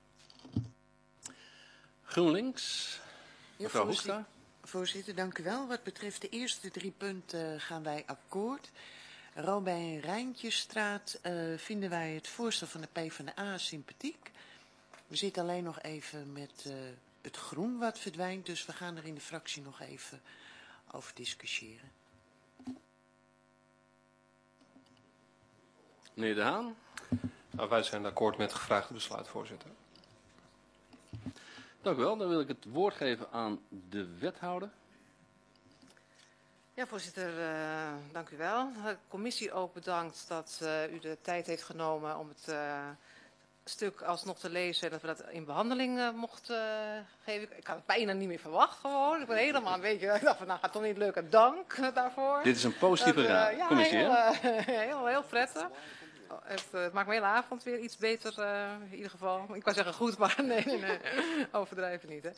Speaker 2: GroenLinks, mevrouw Hoekstra.
Speaker 5: Voorzitter, dank u wel. Wat betreft de eerste 3 punten gaan wij akkoord. Robijn Rijntjesstraat vinden wij het voorstel van de PvdA sympathiek. We zitten alleen nog even met het groen wat verdwijnt, dus we gaan er in de fractie nog even over discussiëren.
Speaker 2: Meneer De Haan.
Speaker 16: Nou, wij zijn akkoord met het gevraagde besluit, voorzitter.
Speaker 2: Dank u wel. Dan wil ik het woord geven aan de wethouder.
Speaker 7: Ja, voorzitter, dank u wel. De commissie ook bedankt dat u de tijd heeft genomen om het stuk alsnog te lezen en dat we dat in behandeling mochten geven. Ik had het bijna niet meer verwacht gewoon. Ik ben helemaal een beetje, ik dacht van nou gaat toch niet lukken. Dank daarvoor.
Speaker 2: Dit is een positieve commissie,
Speaker 7: heel prettig. Het maakt mijn hele avond weer iets beter, in ieder geval. Ik wou zeggen goed, maar nee, overdrijven niet. Hè.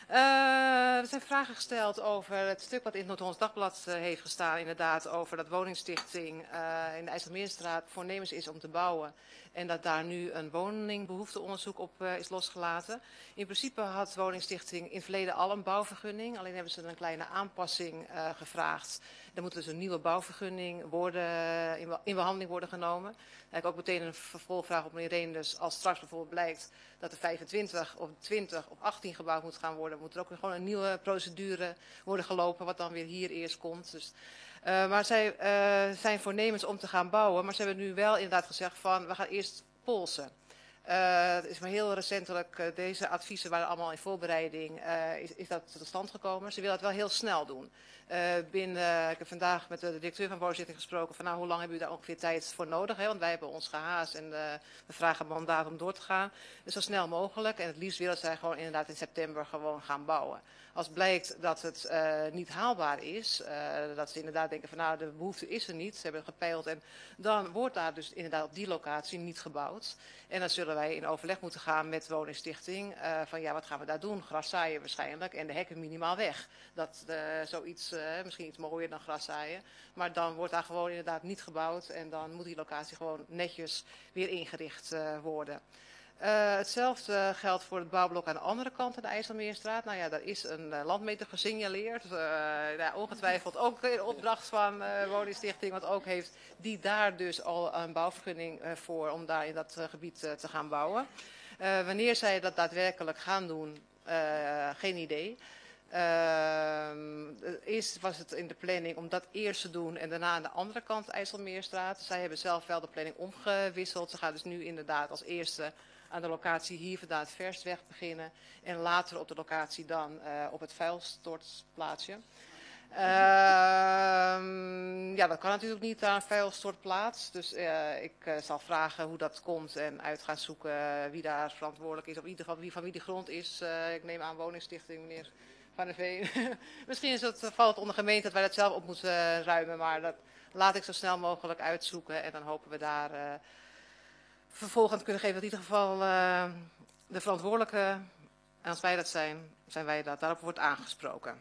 Speaker 7: Er zijn vragen gesteld over het stuk wat in het Noord-Hollands Dagblad heeft gestaan. Inderdaad, over dat Woningstichting in de IJsselmeerstraat voornemens is om te bouwen. En dat daar nu een woningbehoefteonderzoek op is losgelaten. In principe had Woningstichting in het verleden al een bouwvergunning. Alleen hebben ze een kleine aanpassing gevraagd. Er moet dus een nieuwe bouwvergunning in behandeling worden genomen. Eigenlijk ook meteen een vervolgvraag op meneer Reenders. Als straks bijvoorbeeld blijkt dat er 25 of 20 of 18 gebouwd moet gaan worden, moet er ook gewoon een nieuwe procedure worden gelopen, wat dan weer hier eerst komt. Dus, maar zij zijn voornemens om te gaan bouwen, maar ze hebben nu wel inderdaad gezegd van, we gaan eerst polsen. Het is maar heel recentelijk, deze adviezen waren allemaal in voorbereiding, is dat tot stand gekomen. Ze willen het wel heel snel doen. Ik heb vandaag met de directeur van Woningstichting gesproken van nou, hoe lang hebben u daar ongeveer tijd voor nodig? Hè? Want wij hebben ons gehaast en we vragen mandaat om door te gaan. Dus zo snel mogelijk en het liefst willen zij gewoon inderdaad in september gewoon gaan bouwen. Als blijkt dat het niet haalbaar is, dat ze inderdaad denken van nou de behoefte is er niet, ze hebben gepeild en dan wordt daar dus inderdaad op die locatie niet gebouwd. En dan zullen wij in overleg moeten gaan met Woningstichting van ja wat gaan we daar doen? Gras zaaien waarschijnlijk en de hekken minimaal weg. Dat zoiets, misschien iets mooier dan gras zaaien, maar dan wordt daar gewoon inderdaad niet gebouwd en dan moet die locatie gewoon netjes weer ingericht worden. Hetzelfde geldt voor het bouwblok aan de andere kant van de IJsselmeerstraat. Nou ja, daar is een landmeter gesignaleerd. Ongetwijfeld ook in opdracht van Woningstichting, want ook heeft die daar dus al een bouwvergunning voor om daar in dat gebied te gaan bouwen. Wanneer zij dat daadwerkelijk gaan doen, geen idee. Eerst was het in de planning om dat eerst te doen en daarna aan de andere kant IJsselmeerstraat. Zij hebben zelf wel de planning omgewisseld. Ze gaan dus nu inderdaad als eerste aan de locatie hier vandaan het Verstweg beginnen. En later op de locatie dan op het vuilstortplaatsje. Ja, dat kan natuurlijk niet aan een vuilstortplaats. Dus ik zal vragen hoe dat komt en uit gaan zoeken wie daar verantwoordelijk is. Of in ieder geval van wie de grond is. Ik neem aan woningstichting, meneer Van der Veen. Misschien valt het onder gemeente dat wij dat zelf op moeten ruimen. Maar dat laat ik zo snel mogelijk uitzoeken. En dan hopen we daar vervolgens kunnen geven dat in ieder geval de verantwoordelijke, en als wij dat zijn, zijn wij dat. Daarop wordt aangesproken.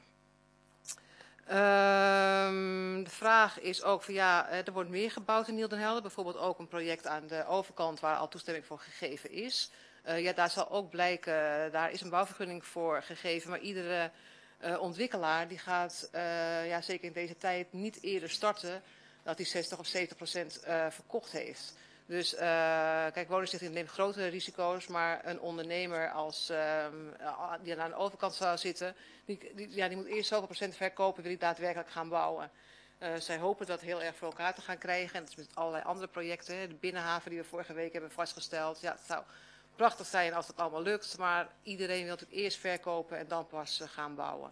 Speaker 7: De vraag is ook van ja, er wordt meer gebouwd in Niel-den-Helder. Bijvoorbeeld ook een project aan de overkant waar al toestemming voor gegeven is. Ja, daar zal ook blijken, daar is een bouwvergunning voor gegeven. Maar iedere ontwikkelaar die gaat, ja, zeker in deze tijd, niet eerder starten dat hij 60 of 70% verkocht heeft. Dus kijk, woningstichting neemt grotere risico's, maar een ondernemer die aan de overkant zou zitten, die moet eerst zoveel procent verkopen, wil hij daadwerkelijk gaan bouwen. Zij hopen dat heel erg voor elkaar te gaan krijgen. En dat is met allerlei andere projecten. De binnenhaven die we vorige week hebben vastgesteld. Ja, het zou prachtig zijn als dat allemaal lukt, maar iedereen wil natuurlijk eerst verkopen en dan pas gaan bouwen.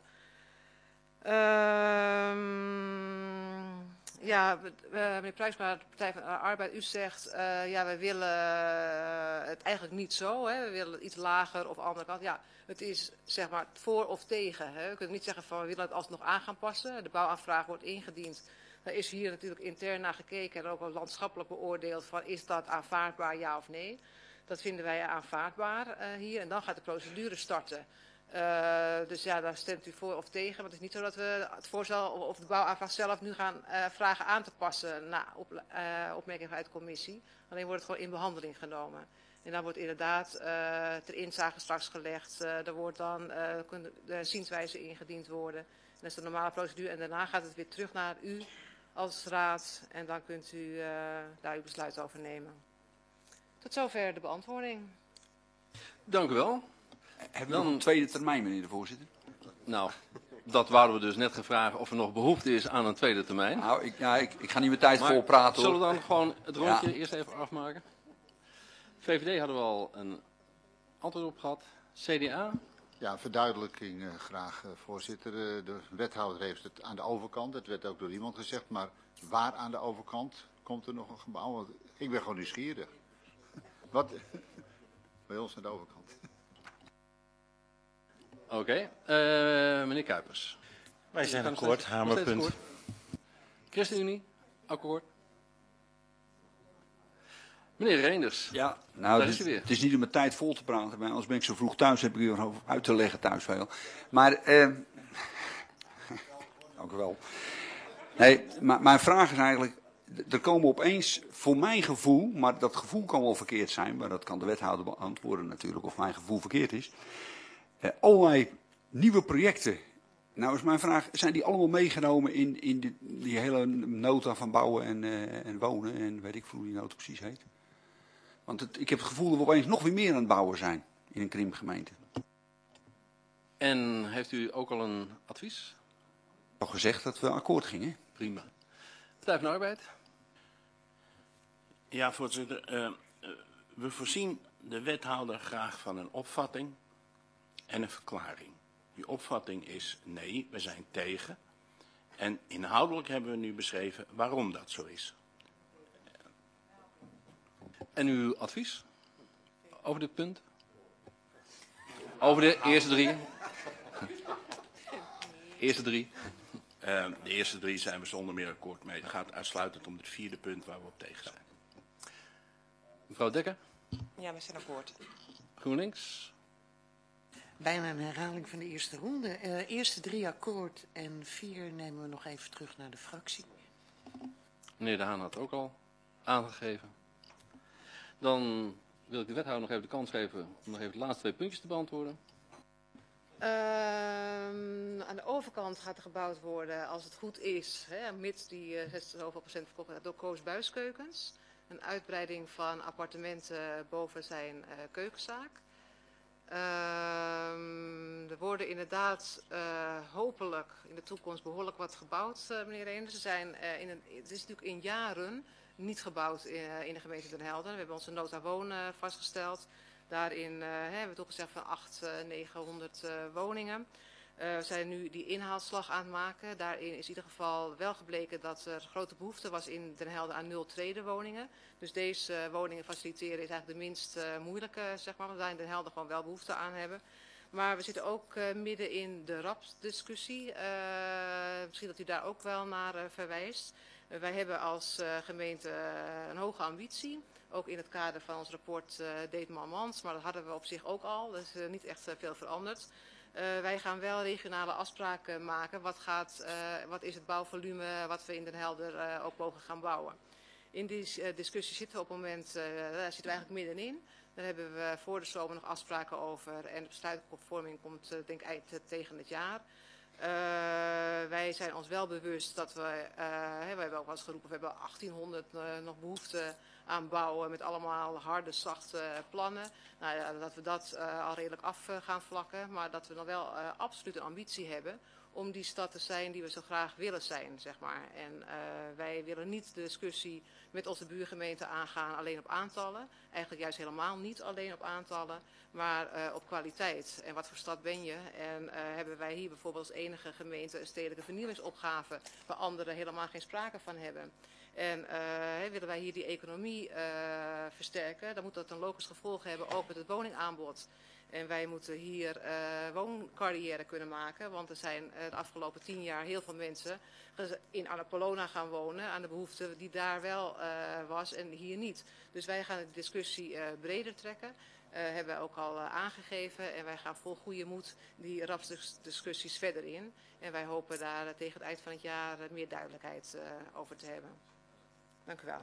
Speaker 7: Ja, meneer Pruisma, de Partij van de Arbeid, u zegt, ja, wij willen het eigenlijk niet zo, hè. We willen het iets lager of andere kant. Ja, het is zeg maar voor of tegen. Hè. We kunnen niet zeggen van we willen het alsnog aan gaan passen. De bouwaanvraag wordt ingediend. Daar is hier natuurlijk intern naar gekeken en ook wel landschappelijk beoordeeld van is dat aanvaardbaar, ja of nee. Dat vinden wij aanvaardbaar hier en dan gaat de procedure starten. Dus ja, daar stemt u voor of tegen. Maar het is niet zo dat we het voorstel of de bouwaanvraag zelf nu gaan vragen aan te passen na opmerking vanuit de commissie. Alleen wordt het gewoon in behandeling genomen. En dan wordt inderdaad ter inzage straks gelegd. Er wordt dan kunnen de zienswijzen ingediend worden. En dat is de normale procedure. En daarna gaat het weer terug naar u als raad. En dan kunt u daar uw besluit over nemen. Tot zover de beantwoording.
Speaker 2: Dank u wel.
Speaker 4: Hebben we nog een tweede termijn, meneer de voorzitter?
Speaker 2: Nou, dat wouden we dus net gaan vragen of er nog behoefte is aan een tweede termijn.
Speaker 4: Nou, ik ga niet mijn tijd vol praten.
Speaker 2: Zullen we dan gewoon het rondje eerst even afmaken? VVD hadden we al een antwoord op gehad. CDA?
Speaker 8: Ja, verduidelijking graag, voorzitter. De wethouder heeft het aan de overkant. Het werd ook door iemand gezegd, maar waar aan de overkant komt er nog een gebouw? Want ik ben gewoon nieuwsgierig. Wat? Bij ons aan de overkant.
Speaker 2: Oké, meneer Kuipers.
Speaker 9: Wij zijn akkoord, hamerpunt.
Speaker 2: ChristenUnie, akkoord. Meneer Reenders,
Speaker 4: ja, nou,
Speaker 2: daar is u weer.
Speaker 4: Het is niet om mijn tijd vol te praten, maar anders ben ik zo vroeg thuis, heb ik u erover uit te leggen thuis veel. Maar, dank u wel. Nee, maar mijn vraag is eigenlijk, er komen opeens, voor mijn gevoel, maar dat gevoel kan wel verkeerd zijn, maar dat kan de wethouder beantwoorden natuurlijk, of mijn gevoel verkeerd is. Allerlei nieuwe projecten. Nou is mijn vraag, zijn die allemaal meegenomen in die hele nota van bouwen en wonen en weet ik hoe die nota precies heet? Want ik heb het gevoel dat we opeens nog weer meer aan het bouwen zijn in een krimpgemeente.
Speaker 2: En heeft u ook al een advies?
Speaker 4: Al gezegd dat we akkoord gingen.
Speaker 2: Prima. Partij van de Arbeid?
Speaker 3: Ja, voorzitter. We voorzien de wethouder graag van een opvatting en een verklaring. Die opvatting is nee, we zijn tegen. En inhoudelijk hebben we nu beschreven waarom dat zo is.
Speaker 2: En uw advies over dit punt? Over de eerste drie? Eerste drie?
Speaker 3: De eerste drie zijn we zonder meer akkoord mee. Het gaat uitsluitend om het vierde punt waar we op tegen zijn.
Speaker 2: Mevrouw Dekker?
Speaker 14: Ja, we zijn akkoord.
Speaker 2: GroenLinks?
Speaker 5: Bijna een herhaling van de eerste ronde. Eerste 3 akkoord en 4 nemen we nog even terug naar de fractie.
Speaker 2: Meneer De Haan had ook al aangegeven. Dan wil ik de wethouder nog even de kans geven om nog even de laatste 2 puntjes te beantwoorden.
Speaker 7: Aan de overkant gaat er gebouwd worden, als het goed is, hè, mits die 60% verkocht wordt, door Koos Buiskeukens. Een uitbreiding van appartementen boven zijn keukenzaak. Er worden inderdaad hopelijk in de toekomst behoorlijk wat gebouwd, meneer Reenders. Het is natuurlijk in jaren niet gebouwd in de gemeente Den Helder. We hebben onze nota wonen vastgesteld. Daarin hebben we toch gezegd van 800, 900 woningen. We zijn nu die inhaalslag aan het maken. Daarin is in ieder geval wel gebleken dat er grote behoefte was in Den Helder aan 0 treden woningen. Dus deze woningen faciliteren is eigenlijk de minst moeilijke, zeg maar. Want wij in Den Helder gewoon wel behoefte aan hebben. Maar we zitten ook midden in de RAP-discussie. Misschien dat u daar ook wel naar verwijst. Wij hebben als gemeente een hoge ambitie. Ook in het kader van ons rapport Deetman-Mans. Maar dat hadden we op zich ook al. Dat is niet echt veel veranderd. Wij gaan wel regionale afspraken maken. Wat is het bouwvolume wat we in Den Helder ook mogen gaan bouwen. In die discussie zitten we op het moment, daar zitten we eigenlijk middenin. Daar hebben we voor de zomer nog afspraken over. En de besluitvorming komt denk ik eind tegen het jaar. Wij zijn ons wel bewust dat we hebben ook wel eens geroepen, we hebben 1800 nog behoefte aan bouwen met allemaal harde, zachte plannen. Nou ja, dat we dat al redelijk af gaan vlakken, maar dat we dan wel absoluut een ambitie hebben om die stad te zijn die we zo graag willen zijn, zeg maar. En wij willen niet de discussie met onze buurgemeente aangaan alleen op aantallen. Eigenlijk juist helemaal niet alleen op aantallen, maar op kwaliteit. En wat voor stad ben je? En hebben wij hier bijvoorbeeld als enige gemeente een stedelijke vernieuwingsopgave waar anderen helemaal geen sprake van hebben. En willen wij hier die economie versterken, dan moet dat een logisch gevolg hebben ook met het woningaanbod. En wij moeten hier wooncarrière kunnen maken, want er zijn de afgelopen 10 jaar heel veel mensen in Annapolona gaan wonen aan de behoefte die daar wel was en hier niet. Dus wij gaan de discussie breder trekken, hebben we ook al aangegeven en wij gaan vol goede moed die rapsdiscussies verder in. En wij hopen daar tegen het eind van het jaar meer duidelijkheid over te hebben. Dank u wel.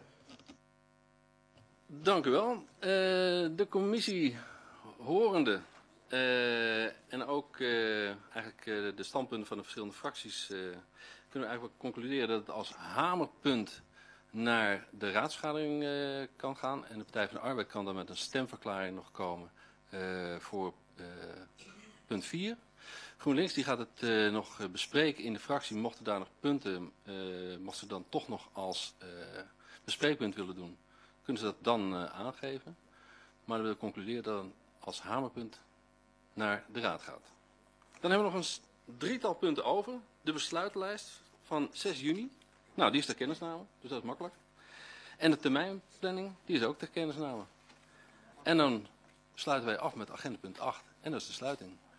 Speaker 2: Dank u wel. De commissie horende en ook eigenlijk de standpunten van de verschillende fracties kunnen we eigenlijk concluderen dat het als hamerpunt naar de raadsvergadering kan gaan. En de Partij van de Arbeid kan dan met een stemverklaring nog komen voor punt 4. GroenLinks die gaat het nog bespreken in de fractie. Mochten daar nog punten, mochten ze dan toch nog als bespreekpunt willen doen, kunnen ze dat dan aangeven. Maar dan wil ik concluderen dat het als hamerpunt naar de raad gaat. Dan hebben we nog een 3-tal punten over. De besluitenlijst van 6 juni. Nou, die is ter kennisname, dus dat is makkelijk. En de termijnplanning, die is ook ter kennisname. En dan sluiten wij af met agendapunt 8 en dat is de sluiting.